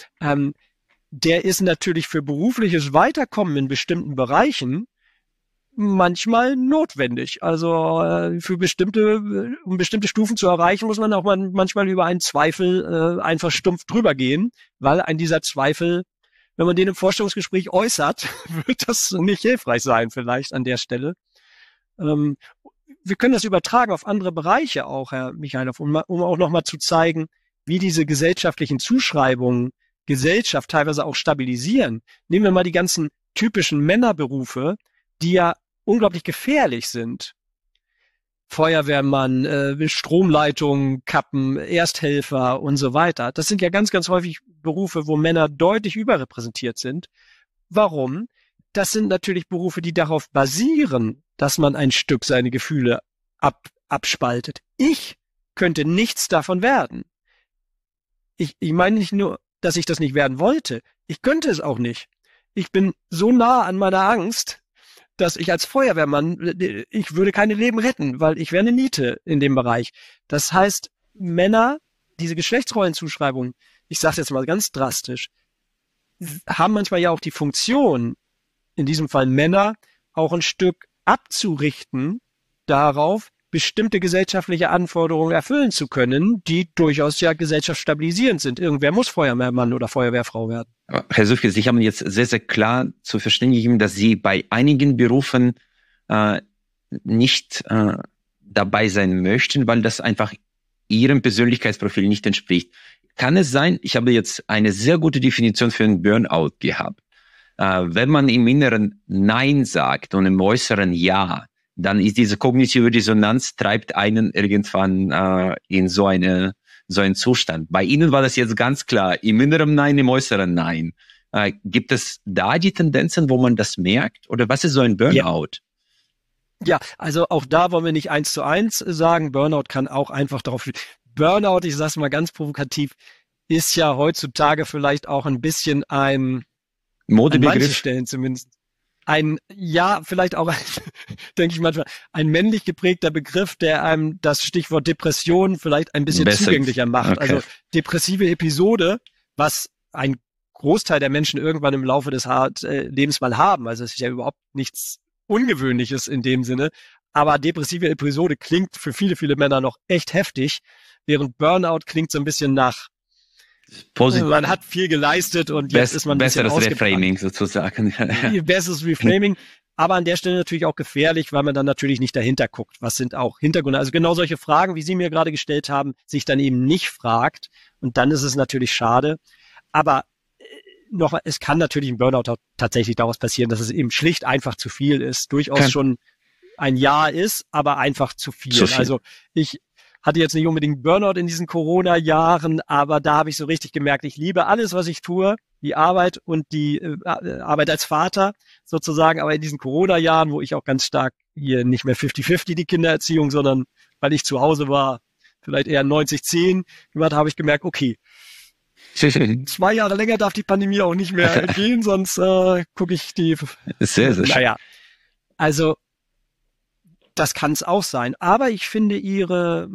A: Der ist natürlich für berufliches Weiterkommen in bestimmten Bereichen manchmal notwendig. Also um bestimmte Stufen zu erreichen, muss man auch manchmal über einen Zweifel einfach stumpf drüber gehen, weil ein dieser Zweifel, wenn man den im Vorstellungsgespräch äußert, wird das nicht hilfreich sein vielleicht an der Stelle. Wir können das übertragen auf andere Bereiche auch, Herr Michailov, um auch nochmal zu zeigen, wie diese gesellschaftlichen Zuschreibungen Gesellschaft teilweise auch stabilisieren. Nehmen wir mal die ganzen typischen Männerberufe, die ja unglaublich gefährlich sind. Feuerwehrmann, Stromleitung, Kappen, Ersthelfer und so weiter. Das sind ja ganz, ganz häufig Berufe, wo Männer deutlich überrepräsentiert sind. Warum? Das sind natürlich Berufe, die darauf basieren, dass man ein Stück seine Gefühle abspaltet. Ich könnte nichts davon werden. Ich meine nicht nur, dass ich das nicht werden wollte. Ich könnte es auch nicht. Ich bin so nah an meiner Angst, dass ich als Feuerwehrmann, ich würde keine Leben retten, weil ich wäre eine Niete in dem Bereich. Das heißt, Männer, diese Geschlechtsrollenzuschreibungen, ich sage jetzt mal ganz drastisch, haben manchmal ja auch die Funktion, in diesem Fall Männer, auch ein Stück abzurichten darauf, bestimmte gesellschaftliche Anforderungen erfüllen zu können, die durchaus ja gesellschaftsstabilisierend sind. Irgendwer muss Feuerwehrmann oder Feuerwehrfrau werden.
B: Herr Süfke, Sie haben jetzt sehr, sehr klar zu verstehen gegeben, dass Sie bei einigen Berufen nicht dabei sein möchten, weil das einfach Ihrem Persönlichkeitsprofil nicht entspricht. Kann es sein, ich habe jetzt eine sehr gute Definition für einen Burnout gehabt. Wenn man im Inneren Nein sagt und im Äußeren Ja, dann ist diese kognitive Dissonanz, treibt einen irgendwann in so einen Zustand. Bei Ihnen war das jetzt ganz klar, im Inneren Nein, im Äußeren Nein. Gibt es da die Tendenzen, wo man das merkt? Oder was ist so ein Burnout?
A: Ja, also auch da wollen wir nicht 1:1 sagen. Burnout kann auch einfach darauf... Burnout, ich sage es mal ganz provokativ, ist ja heutzutage vielleicht auch ein bisschen ein...
B: Modebegriff.
A: An manchen Stellen zumindest. Vielleicht auch, denke ich manchmal, ein männlich geprägter Begriff, der einem das Stichwort Depression vielleicht ein bisschen zugänglicher macht. Okay. Also depressive Episode, was ein Großteil der Menschen irgendwann im Laufe des Lebens mal haben. Also es ist ja überhaupt nichts Ungewöhnliches in dem Sinne. Aber depressive Episode klingt für viele, viele Männer noch echt heftig, während Burnout klingt so ein bisschen nach positiv. Man hat viel geleistet und jetzt ist man ein bisschen
B: besseres Reframing sozusagen.
A: Besseres Reframing, aber an der Stelle natürlich auch gefährlich, weil man dann natürlich nicht dahinter guckt. Was sind auch Hintergründe? Also genau solche Fragen, wie Sie mir gerade gestellt haben, sich dann eben nicht fragt. Und dann ist es natürlich schade. Aber nochmal, es kann natürlich ein Burnout tatsächlich daraus passieren, dass es eben schlicht einfach zu viel ist. Durchaus schon ein Jahr ist, aber einfach zu viel. Also ich hatte jetzt nicht unbedingt Burnout in diesen Corona-Jahren, aber da habe ich so richtig gemerkt, ich liebe alles, was ich tue, die Arbeit und die Arbeit als Vater sozusagen, aber in diesen Corona-Jahren, wo ich auch ganz stark hier nicht mehr 50-50 die Kindererziehung, sondern weil ich zu Hause war, vielleicht eher 90-10 gemacht, habe ich gemerkt, okay, 2 Jahre länger darf die Pandemie auch nicht mehr gehen, sonst gucke ich die...
B: Sehr, sehr schön.
A: Naja, also das kann es auch sein. Aber ich finde Ihre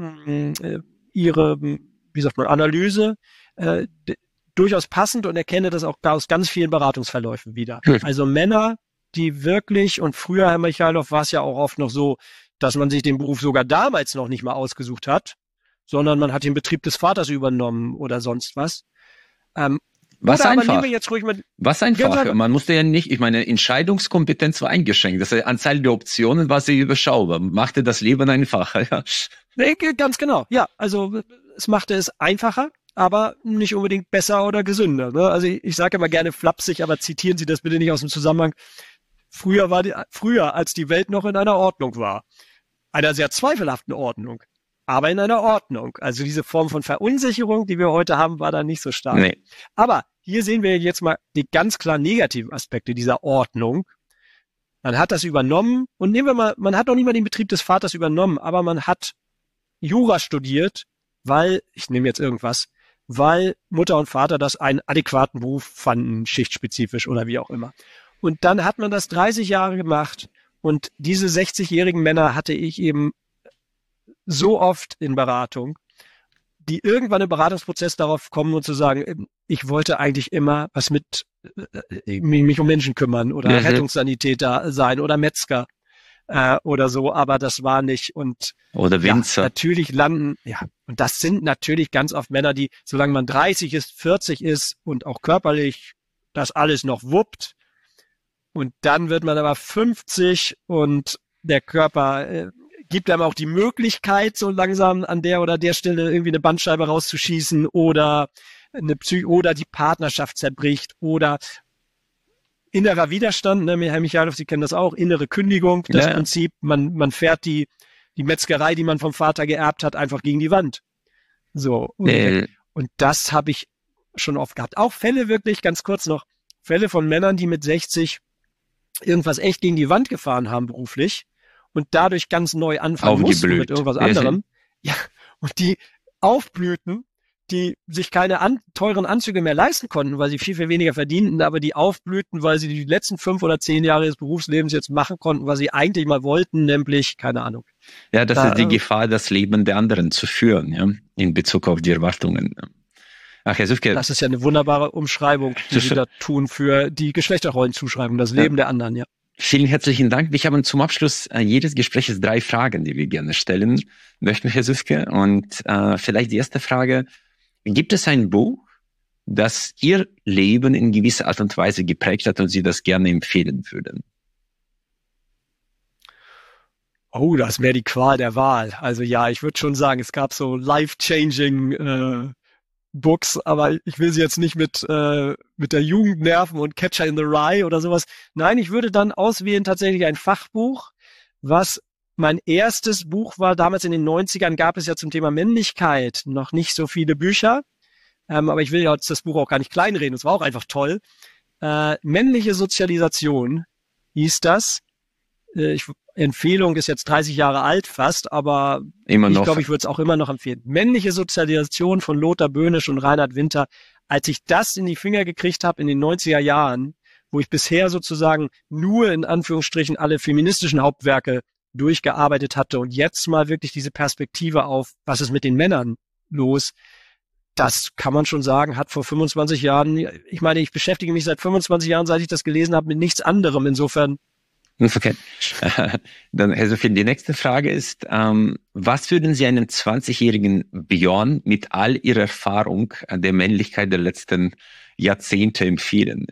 A: wie sagt man, Analyse durchaus passend und erkenne das auch aus ganz vielen Beratungsverläufen wieder. Also Männer, die wirklich, und früher, Herr Michailov, war es ja auch oft noch so, dass man sich den Beruf sogar damals noch nicht mal ausgesucht hat, sondern man hat den Betrieb des Vaters übernommen oder sonst was.
B: Was einfach?
A: Nehmen wir jetzt ruhig mal,
B: was einfach? Ja, man musste ja nicht, ich meine, Entscheidungskompetenz war eingeschränkt. Das heißt, Anzahl der Optionen war sehr überschaubar. Machte das Leben einfacher, ja.
A: Nee, ganz genau. Ja, also es machte es einfacher, aber nicht unbedingt besser oder gesünder. Ne? Also ich sage immer gerne flapsig, aber zitieren Sie das bitte nicht aus dem Zusammenhang. früher, als die Welt noch in einer Ordnung war. Einer sehr zweifelhaften Ordnung, aber in einer Ordnung. Also diese Form von Verunsicherung, die wir heute haben, war da nicht so stark.
B: Nee.
A: Aber hier sehen wir jetzt mal die ganz klar negativen Aspekte dieser Ordnung. Man hat das übernommen und nehmen wir mal, man hat noch nicht mal den Betrieb des Vaters übernommen, aber man hat Jura studiert, weil Mutter und Vater das einen adäquaten Beruf fanden, schichtspezifisch oder wie auch immer. Und dann hat man das 30 Jahre gemacht und diese 60-jährigen Männer hatte ich eben so oft in Beratung, die irgendwann im Beratungsprozess darauf kommen und zu sagen, ich wollte eigentlich immer was mich um Menschen kümmern oder Rettungssanitäter sein oder Metzger oder so, aber das war nicht. Und
B: oder Winzer.
A: Ja, natürlich und das sind natürlich ganz oft Männer, die, solange man 30 ist, 40 ist und auch körperlich das alles noch wuppt, und dann wird man aber 50 und der Körper gibt einem auch die Möglichkeit, so langsam an der oder der Stelle irgendwie eine Bandscheibe rauszuschießen oder oder die Partnerschaft zerbricht oder innerer Widerstand, ne, Herr Michailov, Sie kennen das auch, innere Kündigung, das Prinzip, man fährt die Metzgerei, die man vom Vater geerbt hat, einfach gegen die Wand. So. Und das habe ich schon oft gehabt. Auch Fälle wirklich, ganz kurz noch, Fälle von Männern, die mit 60 irgendwas echt gegen die Wand gefahren haben beruflich und dadurch ganz neu anfangen mussten mit irgendwas anderem. Ja, und die aufblühten, die sich keine teuren Anzüge mehr leisten konnten, weil sie viel, viel weniger verdienten, aber die aufblühten, weil sie die letzten 5 oder 10 Jahre des Berufslebens jetzt machen konnten, was sie eigentlich mal wollten, nämlich, keine Ahnung.
B: Ja, das ist die Gefahr, das Leben der anderen zu führen, ja, in Bezug auf die Erwartungen. Ach, Herr Süfke.
A: Das ist ja eine wunderbare Umschreibung, die Sie da tun für die Geschlechterrollenzuschreibung, das Leben der anderen, ja.
B: Vielen herzlichen Dank. Wir haben zum Abschluss jedes Gesprächs 3 Fragen, die wir gerne stellen möchten, Herr Süfke. Und vielleicht die erste Frage: Gibt es ein Buch, das Ihr Leben in gewisser Art und Weise geprägt hat und Sie das gerne empfehlen würden?
A: Oh, das wäre die Qual der Wahl. Also ja, ich würde schon sagen, es gab so life-changing Books, aber ich will sie jetzt nicht mit der Jugend nerven und Catcher in the Rye oder sowas. Nein, ich würde dann auswählen tatsächlich ein Fachbuch, was mein erstes Buch war. Damals in den 90ern gab es ja zum Thema Männlichkeit noch nicht so viele Bücher, aber ich will ja jetzt das Buch auch gar nicht kleinreden, es war auch einfach toll. Männliche Sozialisation hieß das. Empfehlung ist jetzt 30 Jahre alt fast, aber ich glaube, ich würde es auch immer noch empfehlen. Männliche Sozialisation von Lothar Böhnisch und Reinhard Winter. Als ich das in die Finger gekriegt habe in den 90er Jahren, wo ich bisher sozusagen nur in Anführungsstrichen alle feministischen Hauptwerke durchgearbeitet hatte und jetzt mal wirklich diese Perspektive auf, was ist mit den Männern los, das kann man schon sagen, hat vor 25 Jahren, ich meine, ich beschäftige mich seit 25 Jahren, seit ich das gelesen habe, mit nichts anderem. Insofern.
B: Okay. Dann, Herr Sophien, die nächste Frage ist, was würden Sie einem 20-jährigen Björn mit all Ihrer Erfahrung der Männlichkeit der letzten Jahrzehnte empfehlen?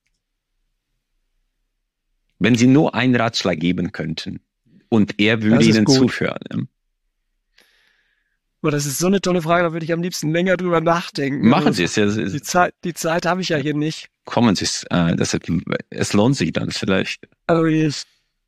B: Wenn Sie nur einen Ratschlag geben könnten und er würde Ihnen zuhören.
A: Oh, das ist so eine tolle Frage, da würde ich am liebsten länger drüber nachdenken.
B: Machen Sie es. Ja.
A: Die Zeit habe ich ja hier nicht.
B: Kommen Sie es. Es lohnt sich dann vielleicht.
A: Also ich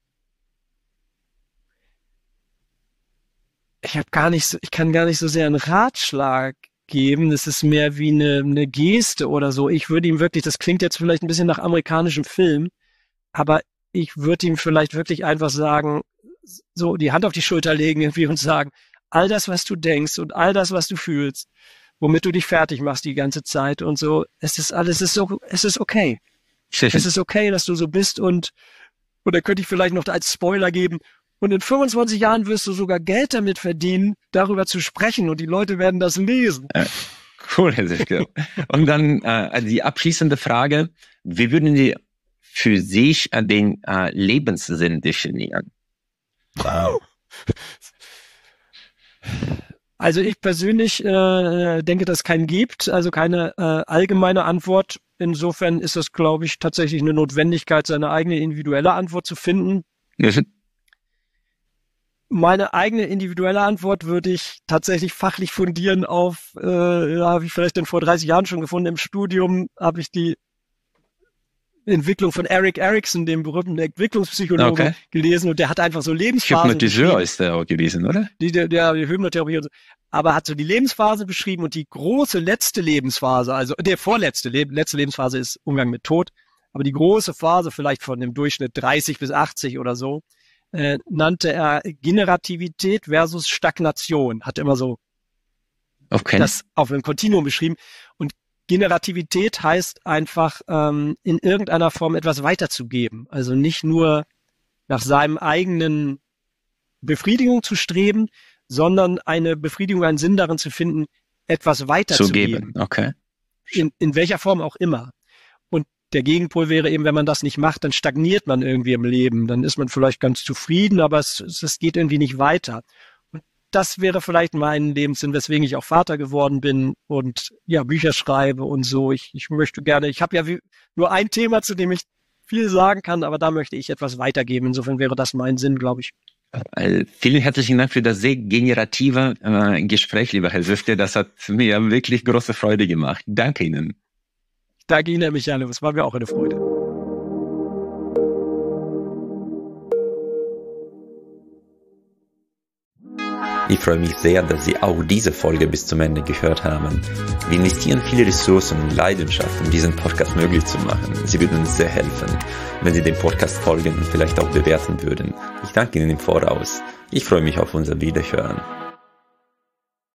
A: kann gar nicht so sehr einen Ratschlag geben. Das ist mehr wie eine Geste oder so. Ich würde ihm wirklich, das klingt jetzt vielleicht ein bisschen nach amerikanischem Film, aber ich würde ihm vielleicht wirklich einfach sagen, so die Hand auf die Schulter legen irgendwie und sagen, all das, was du denkst und all das, was du fühlst, womit du dich fertig machst die ganze Zeit und so, es ist okay. Es ist okay, dass du so bist und da könnte ich vielleicht noch als Spoiler geben, und in 25 Jahren wirst du sogar Geld damit verdienen, darüber zu sprechen und die Leute werden das lesen.
B: Cool, Herr Süfke. Und dann die abschließende Frage, wie würden Sie für sich den Lebenssinn definieren?
A: Wow. Also ich persönlich denke, dass es keinen gibt, also keine allgemeine Antwort. Insofern ist es, glaube ich, tatsächlich eine Notwendigkeit, seine eigene individuelle Antwort zu finden.
B: Ja.
A: Meine eigene individuelle Antwort würde ich tatsächlich fachlich fundieren auf, habe ich vielleicht denn vor 30 Jahren schon gefunden, im Studium habe ich Entwicklung von Erik Erikson, dem berühmten Entwicklungspsychologen, gelesen, und der hat einfach so Lebensphasen
B: Hypnotiseur ist der auch gewesen, oder?
A: Die Hypnotherapie und so. Aber hat so die Lebensphase beschrieben und die große letzte Lebensphase, also der letzte Lebensphase ist Umgang mit Tod, aber die große Phase vielleicht von dem Durchschnitt 30 bis 80 oder so, nannte er Generativität versus Stagnation, hat immer so das auf einem Kontinuum beschrieben. Und Generativität heißt einfach, in irgendeiner Form etwas weiterzugeben. Also nicht nur nach seinem eigenen Befriedigung zu streben, sondern eine Befriedigung, einen Sinn darin zu finden, etwas weiterzugeben.
B: Okay.
A: In welcher Form auch immer. Und der Gegenpol wäre eben, wenn man das nicht macht, dann stagniert man irgendwie im Leben. Dann ist man vielleicht ganz zufrieden, aber es geht irgendwie nicht weiter. Das wäre vielleicht mein Lebenssinn, weswegen ich auch Vater geworden bin und ja, Bücher schreibe und so. Ich möchte gerne, ich habe ja nur ein Thema, zu dem ich viel sagen kann, aber da möchte ich etwas weitergeben. Insofern wäre das mein Sinn, glaube ich.
B: Vielen herzlichen Dank für das sehr generative Gespräch, lieber Herr Süfte. Das hat mir wirklich große Freude gemacht. Danke Ihnen.
A: Danke Ihnen, Herr Michael. Es war mir auch eine Freude.
C: Ich freue mich sehr, dass Sie auch diese Folge bis zum Ende gehört haben. Wir investieren viele Ressourcen und Leidenschaft, um diesen Podcast möglich zu machen. Sie würden uns sehr helfen, wenn Sie dem Podcast folgen und vielleicht auch bewerten würden. Ich danke Ihnen im Voraus. Ich freue mich auf unser Wiederhören.